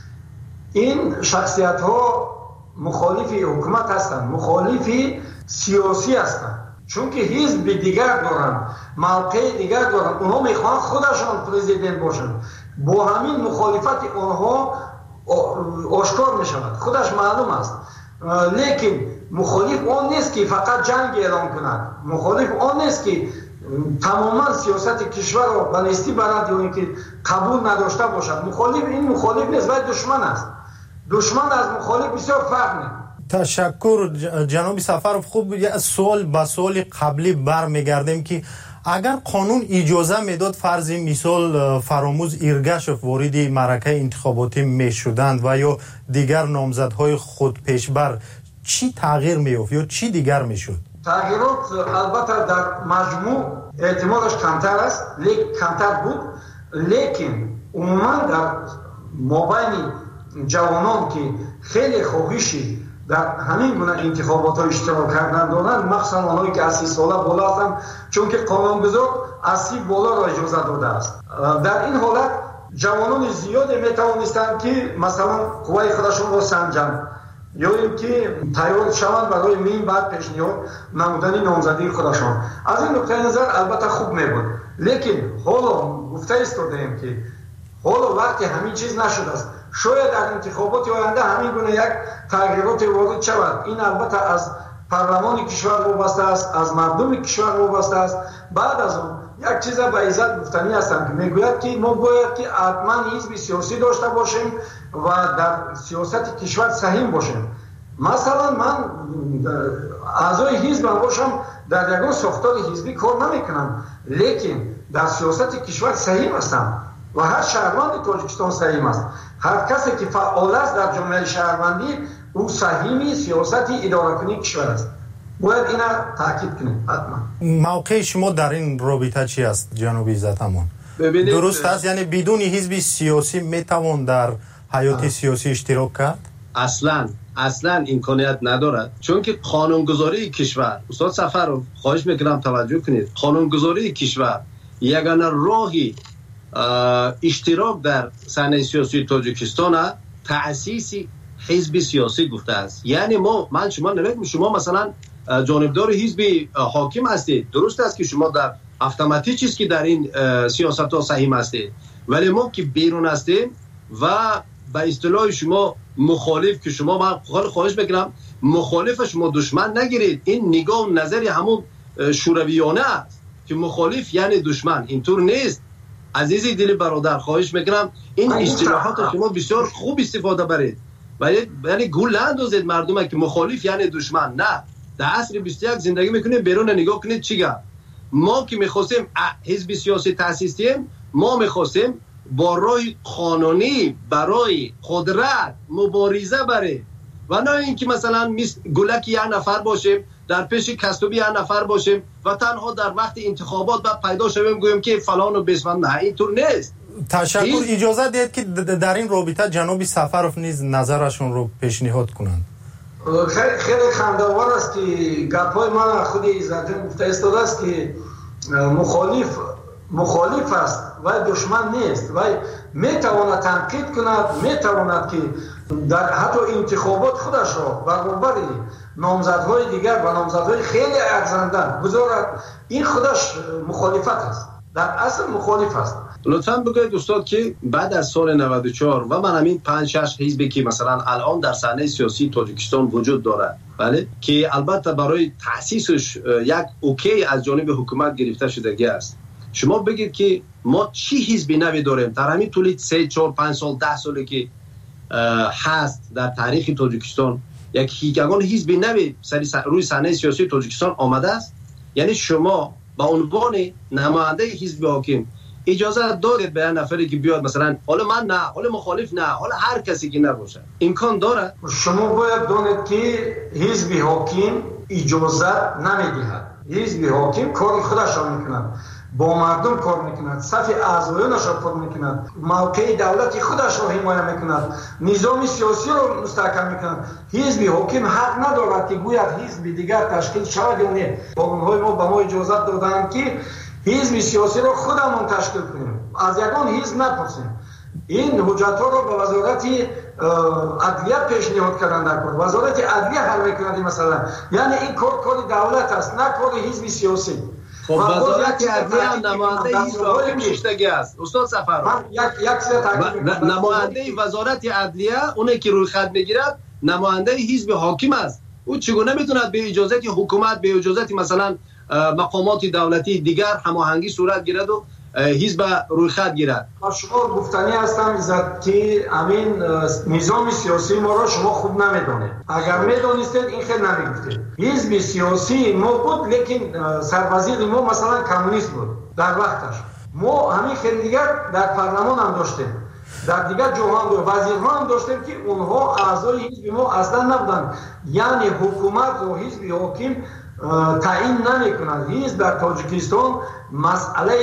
این شخصیت ها مخالفی حکومت هستند، مخالفی سیاسی هستند، چون که حزب دیگر دارن، موقع دیگر دارن. اونها میخوان خودشان پرزیدنت باشن. با همین مخالفت اونها آشکار میشود، خودش معلوم است. لیکن مخالف آن نیست که فقط جنگ اعلام کند، مخالف آن نیست که تماما سیاست کشور را به نیستی برد یا اینکه قبول نداشته باشد. مخالف این مخالف نیست، ولی دشمن است. دشمن از مخالف بسیار فرق می‌کند. تشکر جناب سفرov. خوب یه سوال به سوال قبلی برمیگردیم که اگر قانون اجازه میداد فرض مثال فراموز ایرگاشف وارد معرکه انتخاباتی میشدند و یا دیگر نامزدهای خود پیشبر، چی تغییر میافت یا چی دیگر میشد؟ تغییرات البته در مجموع احتمالش کمتر است، لیکن کمتر بود، لیکن عموما در مابین جوانان که خیلی خواهشی در همین گونه انتخابات ها اشتراک کردن دارن، مخصوصا آنهایی که از سی ساله بالا هستند، چون که قانونگذار از سی بالا را اجازه داده است. در این حالت جوانان زیادی میتوانستند که مثلا قوای خودشون را سنجند یا اینکه تیار شوند برای مین بعد پیشنهاد نمودن نامزدی خودشان. از این نقطه نظر البته خوب میبود، لیکن حالا گفته ایستادیم که حالا وقتی همین چیز نشده است، شاید در انتخابات آینده همین گونه یک تغییرات وارد شود. این البته از پارلمان کشور وابسته است، از مردم کشور وابسته است. بعد از اون یک چیز به عزت گفتنی هستم که میگوید که ما باید که حتما حزب سیاسی داشته باشیم و در سیاست کشور سهیم باشیم. مثلا من اعضای حزب باشم، در یگان ساختار حزبی کار نمیکنم، لیکن در سیاست کشور سهیم هستم و هر شهروند تاجیکستان سهیم است. هر کسی که فعال است در جامعه شهروندی او سهیمی سیاست اداره کنی کشور است. باید اینا تاکید کنیم حتما. موقع شما در این رابطه چی است جناب عزت امان؟ درست است یعنی بدون حزب سیاسی میتوان در حیات سیاسی اشتراک کرد؟ اصلا اصلا امکانیت ندارد، چون که قانونگذاری کشور، استاد سفرov خواهش میکنم توجه کنید، قانونگذاری کشور یگانه راهی اشتراک در صحنه سیاسی تاجیکستان تأسیس حزب سیاسی گفته است. یعنی ما من شما نمیگم شما مثلا جانبدار حزب حاکم هستید، درست است که شما در اتوماتیک چیز که در این سیاست ها سهیم هستید، ولی ما که بیرون هستیم و به اصطلاح شما مخالف، که شما من خواهش میکنم مخالف شما دشمن نگیرید. این نگاه و نظری همون شورویانه است که مخالف یعنی دشمن، اینطور نیست. عزیزی دل برادر خواهش میکنم این اصطلاحات شما بسیار خوب استفاده برید و یعنی گول اندازید مردم که مخالف یعنی دشمن. نه، در عصر بیست و یک زندگی میکنیم، بیرون نگاه کنید چیگه. ما که میخواستیم حزب سیاسی تأسیس کنیم، ما میخواستیم با راه قانونی برای قدرت مبارزه بریم و نه اینکه مثلا گلک یک نفر باشیم، در پیش کسبی یک نفر باشیم و تنها در وقت انتخابات بعد پیدا شویم گویم که فلان و بسمن. نه، اینطور نیست. تشکر. اجازه دید که در این رابطه جناب سفرov نیز نظرشون رو پیشنهاد کنند. خیلی خیلی خنده‌آور است که گپ‌های من خود عزت گفته ایستاده است که مخالف مخالف است و دشمن نیست و میتواند تنقید کند، میتواند که در حتی انتخابات خودش را برابر نامزدهای دیگر و نامزدهای خیلی ارزنده گذارد. این خودش مخالفت است، در اصل مخالف است. لطفاً بگوید استاد که بعد از سال نود و چهار و من همین پنج شش حزبی که مثلا الان در صحنه سیاسی تاجیکستان وجود دارد، بله، که البته برای تأسیسش یک اوکی از جانب حکومت گرفته شدگی است، شما بگید که ما چی حزبی نوی داریم در همین طول سه چهار پنج سال ده سالی که هست در تاریخ تاجیکستان، یک یگان حزبی نوی روی صحنه سیاسی تاجیکستان آمده است؟ یعنی شما با عنوان نماینده حزب حاکم اجازه دارید به نفری که بیاد مثلا حالا من نه، حالا مخالف نه، حالا هر کسی که نباشه، امکان داره؟ شما باید دانید که حزب حاکم اجازه نمیدهد. حزب حاکم کار خودش را میکند، با مردم کار میکند، صف اعضایانش را کار میکند، موقع دولت خودش را حمایت میکند، نظام سیاسی را مستحکم میکند. حزب حاکم حق ندارد که گوید حزب دیگر تشکیل شود یا نه. قانون‌های ما به ما اجازه دادند که حزب سیاسی را خودمون تشکیل کنیم، از یگان حزب نپرسیم. این حجت ها را به وزارت عدلیه پیشنهاد کردن، در کار وزارت عدلیه حل میکند مثلا. یعنی این کار کار دولت است، نه کار حزب سیاسی. خب وزارت عدلیه هم نماینده حزب حاکم شدگی است استاد سفر. یک یک سه نماینده وزارت عدلیه اونی که روی خط میگیرد نماینده حزب حاکم است. او چگونه میتوند به اجازه حکومت، به اجازه مثلا مقامات دولتی دیگر هماهنگی صورت گیرد و حزب روی خط گیرد؟ شما گفتنی هستم که همین نظام سیاسی ما را شما خوب نمیدانید. اگر میدانستید این خیلی نمیگفتید. حزب سیاسی ما بود، لیکن سروزیر ما مثلا کمونیست بود در وقتش. ما همین خیلی دیگر در پارلمان هم داشتیم، در دیگر جوهان و وزیرها هم داشتیم که اونها اعضای حزب ما اصلا نبودند. یعنی حکومت و حزب حاکم تعیین نمی کند. حزب در تاجیکستان مسئله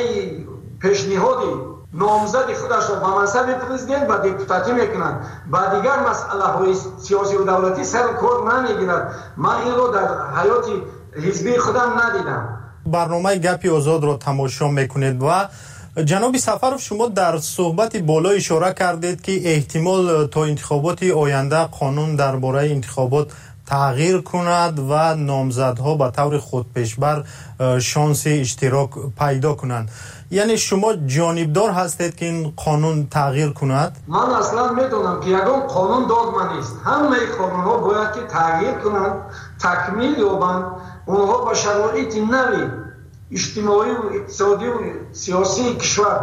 پیشنهادی نامزد خودش را به منصب پرزیدنت و دپوتاتی میکنند، با دیگر مسئله های سیاسی و دولتی سر کار نمیگیرد. من این رو در حیات حزبی خودم ندیدم. برنامه گپی آزاد را تماشا میکنید و جناب سفرов شما در صحبت بالا اشاره کردید که احتمال تا انتخابات آینده قانون درباره انتخابات تغییر کند و نامزدها به طور خودپیشبر شانس اشتراک پیدا کنند. یعنی شما جانبدار هستید که این قانون تغییر کند؟ من اصلا میدونم که یگان قانون داغما نیست. همه قانون ها باید که تغییر کنند، تکمیل یابند، اونها با شرایط نوی اجتماعی و اقتصادی و سیاسی کشور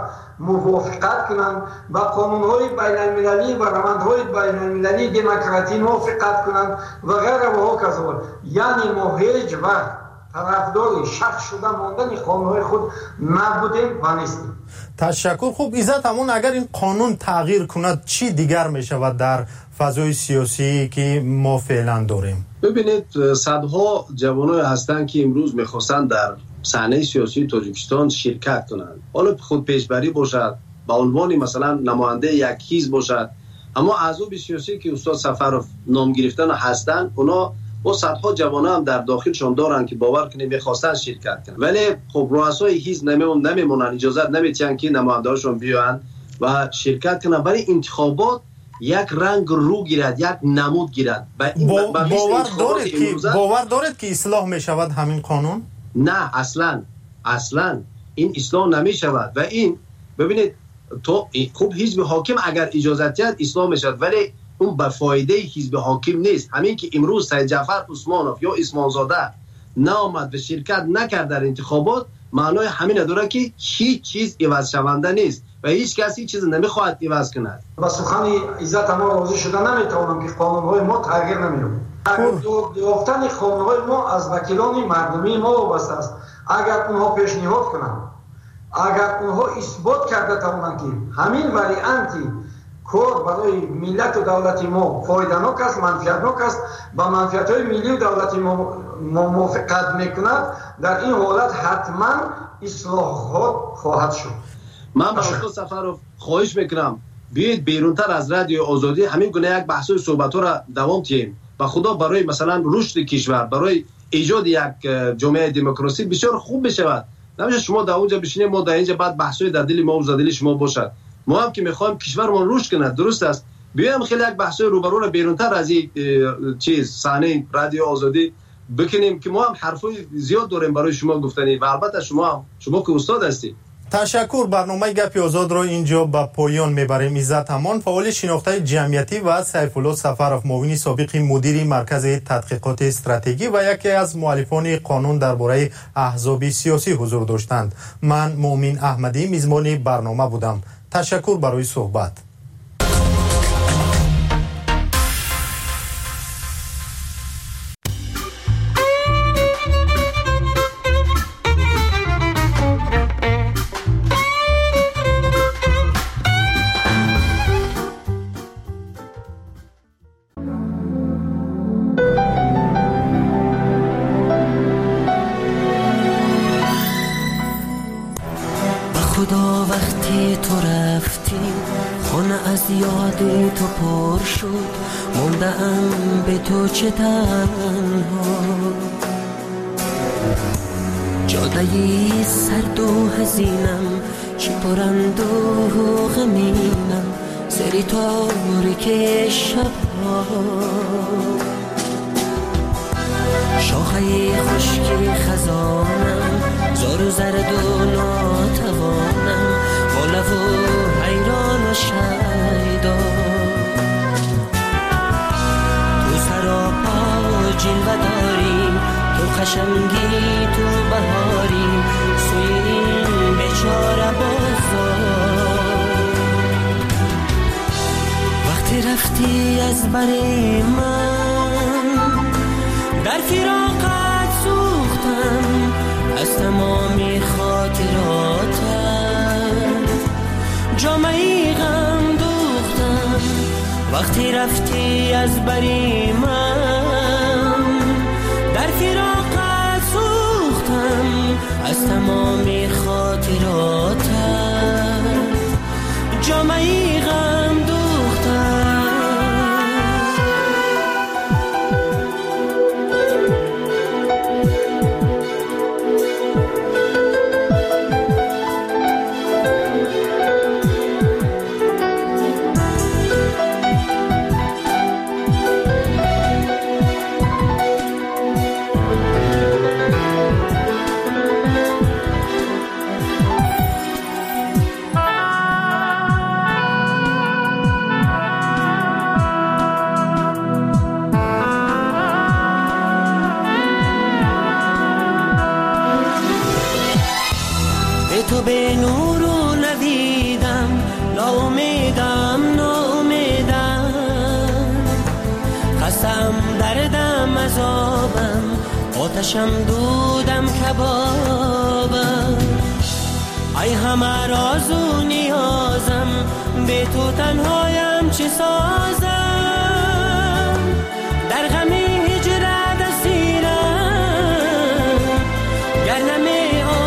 موافقت کنند، با قانون‌های بین‌المللی و روندهای بین‌المللی دموکراسی موافقت کنند و غیره و هکذا. یعنی ما هیچ وقت طرفدار شخص شدن ماندن قانون‌های خود نبودیم و نیستیم. تشکر. خوب عزت همون اگر این قانون تغییر کند چی دیگر می شود در فضای سیاسی که ما فعلا داریم؟ ببینید صدها جوانای هستند که امروز میخواستند در صحنه سیاسی تاجیکستان شرکت کنند، حالا خود پیشبری باشد، به عنوان مثلا نماینده یک حزب باشد، اما اعضای سیاسی که استاد سفرov نام گرفتن هستند اونا با صدها جوان هم در داخلشان دارن که باور کنید میخواستن شرکت کنند، ولی خب رؤسای حزب نمیمون نمیمونن، اجازه نمیدن که نماینده‌هاشون بیان و شرکت کنن، ولی انتخابات یک رنگ رو گیرد، یک نمود گیرد. با باور دارید که باور دارید که اصلاح می شود همین قانون؟ نه اصلا اصلا این اصلاح نمی شود و این ببینید تو خوب حزب حاکم اگر اجازت دهد اصلاح می شود، ولی اون به فایده حزب حاکم نیست. همین که امروز سید جعفر عثمانوف یا عثمانزاده نامد و شرکت نکرد در انتخابات، معنای همین داره که هیچ چیز عوض شونده نیست و هیچ کسی هیچ چیز نمیخواهد عوض کند. با سخن عزت ما راضی شده نمیتونم که قانون‌های ما تغییر نمی‌یابد. یافتن قانون‌های ما از وکیلان مردمی ما وابسته است. اگر اونها پیشنهاد کنند، اگر اونها اثبات کرده توانند که همین وریانتی کار برای ملت و دولت ما فایده‌ناک است، منفعتناک است، با منفعت‌های ملی و دولتی ما موافقت میکند، در این حالت حتما اصلاحات خواهد شد. من با استاد سفرov خواهش میکنم بیاید بیرونتر از رادیو آزادی همین گونه یک بحث و صحبت را دوام دهیم و خدا برای مثلا رشد کشور، برای ایجاد یک جامعه دموکراسی بسیار خوب بشود نمیشه شما در اونجا بشینید ما در اینجا بعد بحثای در دل ما و در دل شما باشد. ما هم که میخوایم کشورمان رشد کنه، درست است، بیایم خیلی یک بحثای روبرو رو بیرونتر از این چیز صحنه رادیو آزادی بکنیم که ما هم حرفای زیاد داریم برای شما گفتنی و البته شما هم شما که استاد هستی. تشکر. برنامه گپی آزاد را اینجا به پایان میبریم. عزت امان، فعال شناخته جمعیتی، و سیف الله سفرов، معاون سابق مدیر مرکز تحقیقات استراتژی و یکی از مؤلفان قانون درباره احزاب سیاسی حضور داشتند. من مؤمن احمدی میزبان برنامه بودم. تشکر برای صحبت. خدا وقتی تو رفتی خونه از یاد تو پر شد، موندم به تو چه تنها، جادهی سرد و حزینم چی پرند و غمینم، سری تاریک شبها، شاخه خشکی خزانم زار و زرد و ناتوانم، با لب و حیران و شیدا، تو سراپا جلوه داری، تو خشمگی تو بهاری، سوی این بیچاره بازار، وقتی رفتی از بر من در فراقت سوختم، از تمامی خاطراتت جامعی غم دوختم، وقتی رفتی از بری من در فراقت سوختم، از تمامی خاطراتت جامعی غم دوختم. تو به نور و نویدم، ناامیدم ناامیدم، خستم دردم عذابم، آتشم دودم کبابم، ای همه راز و نیازم، به تو تنهایم چه سازم، در غم هجرت اسیرم، گر نمی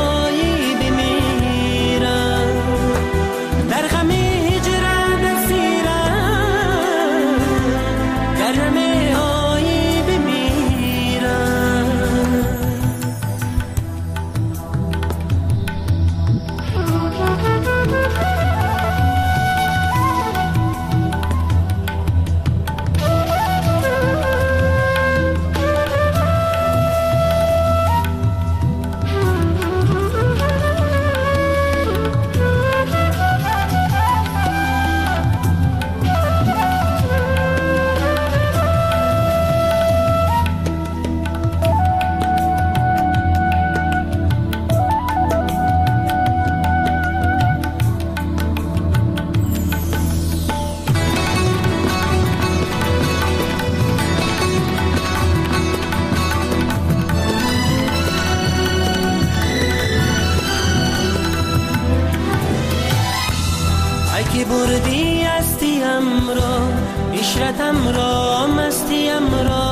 بردی استیم را، عشرتم را، مستیم را،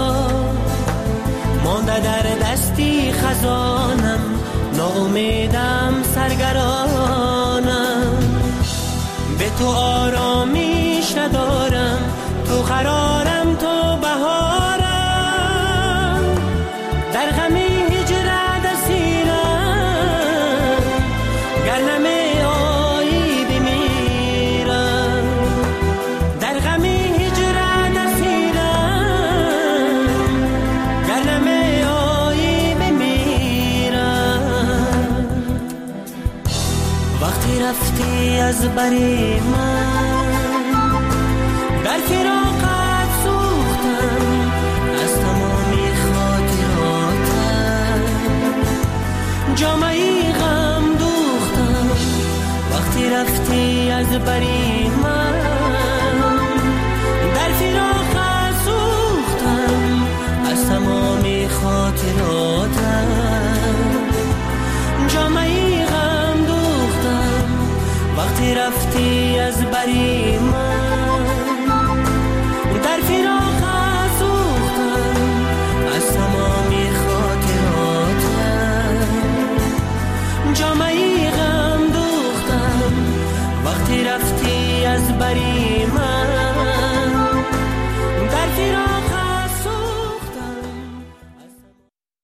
مانده در دستی خزانم، ناامیدم سرگرانم، به تو آرامیش ندارم، تو قرارم تو بهارم، در غم هجرت اسیرم، رفتی از بری من، در فراقت سوختم از تمامی خاطراتم، جامعی غم دوختم وقتی رفتی از بری من، در فراقت سوختم از تمامی خاطراتم، جامعی غم دوختم وقتی رفتی از بری من، در فراقت سوختم از تمامی خاطراتم، جامعی غم دوختم وقتی رفتی از بری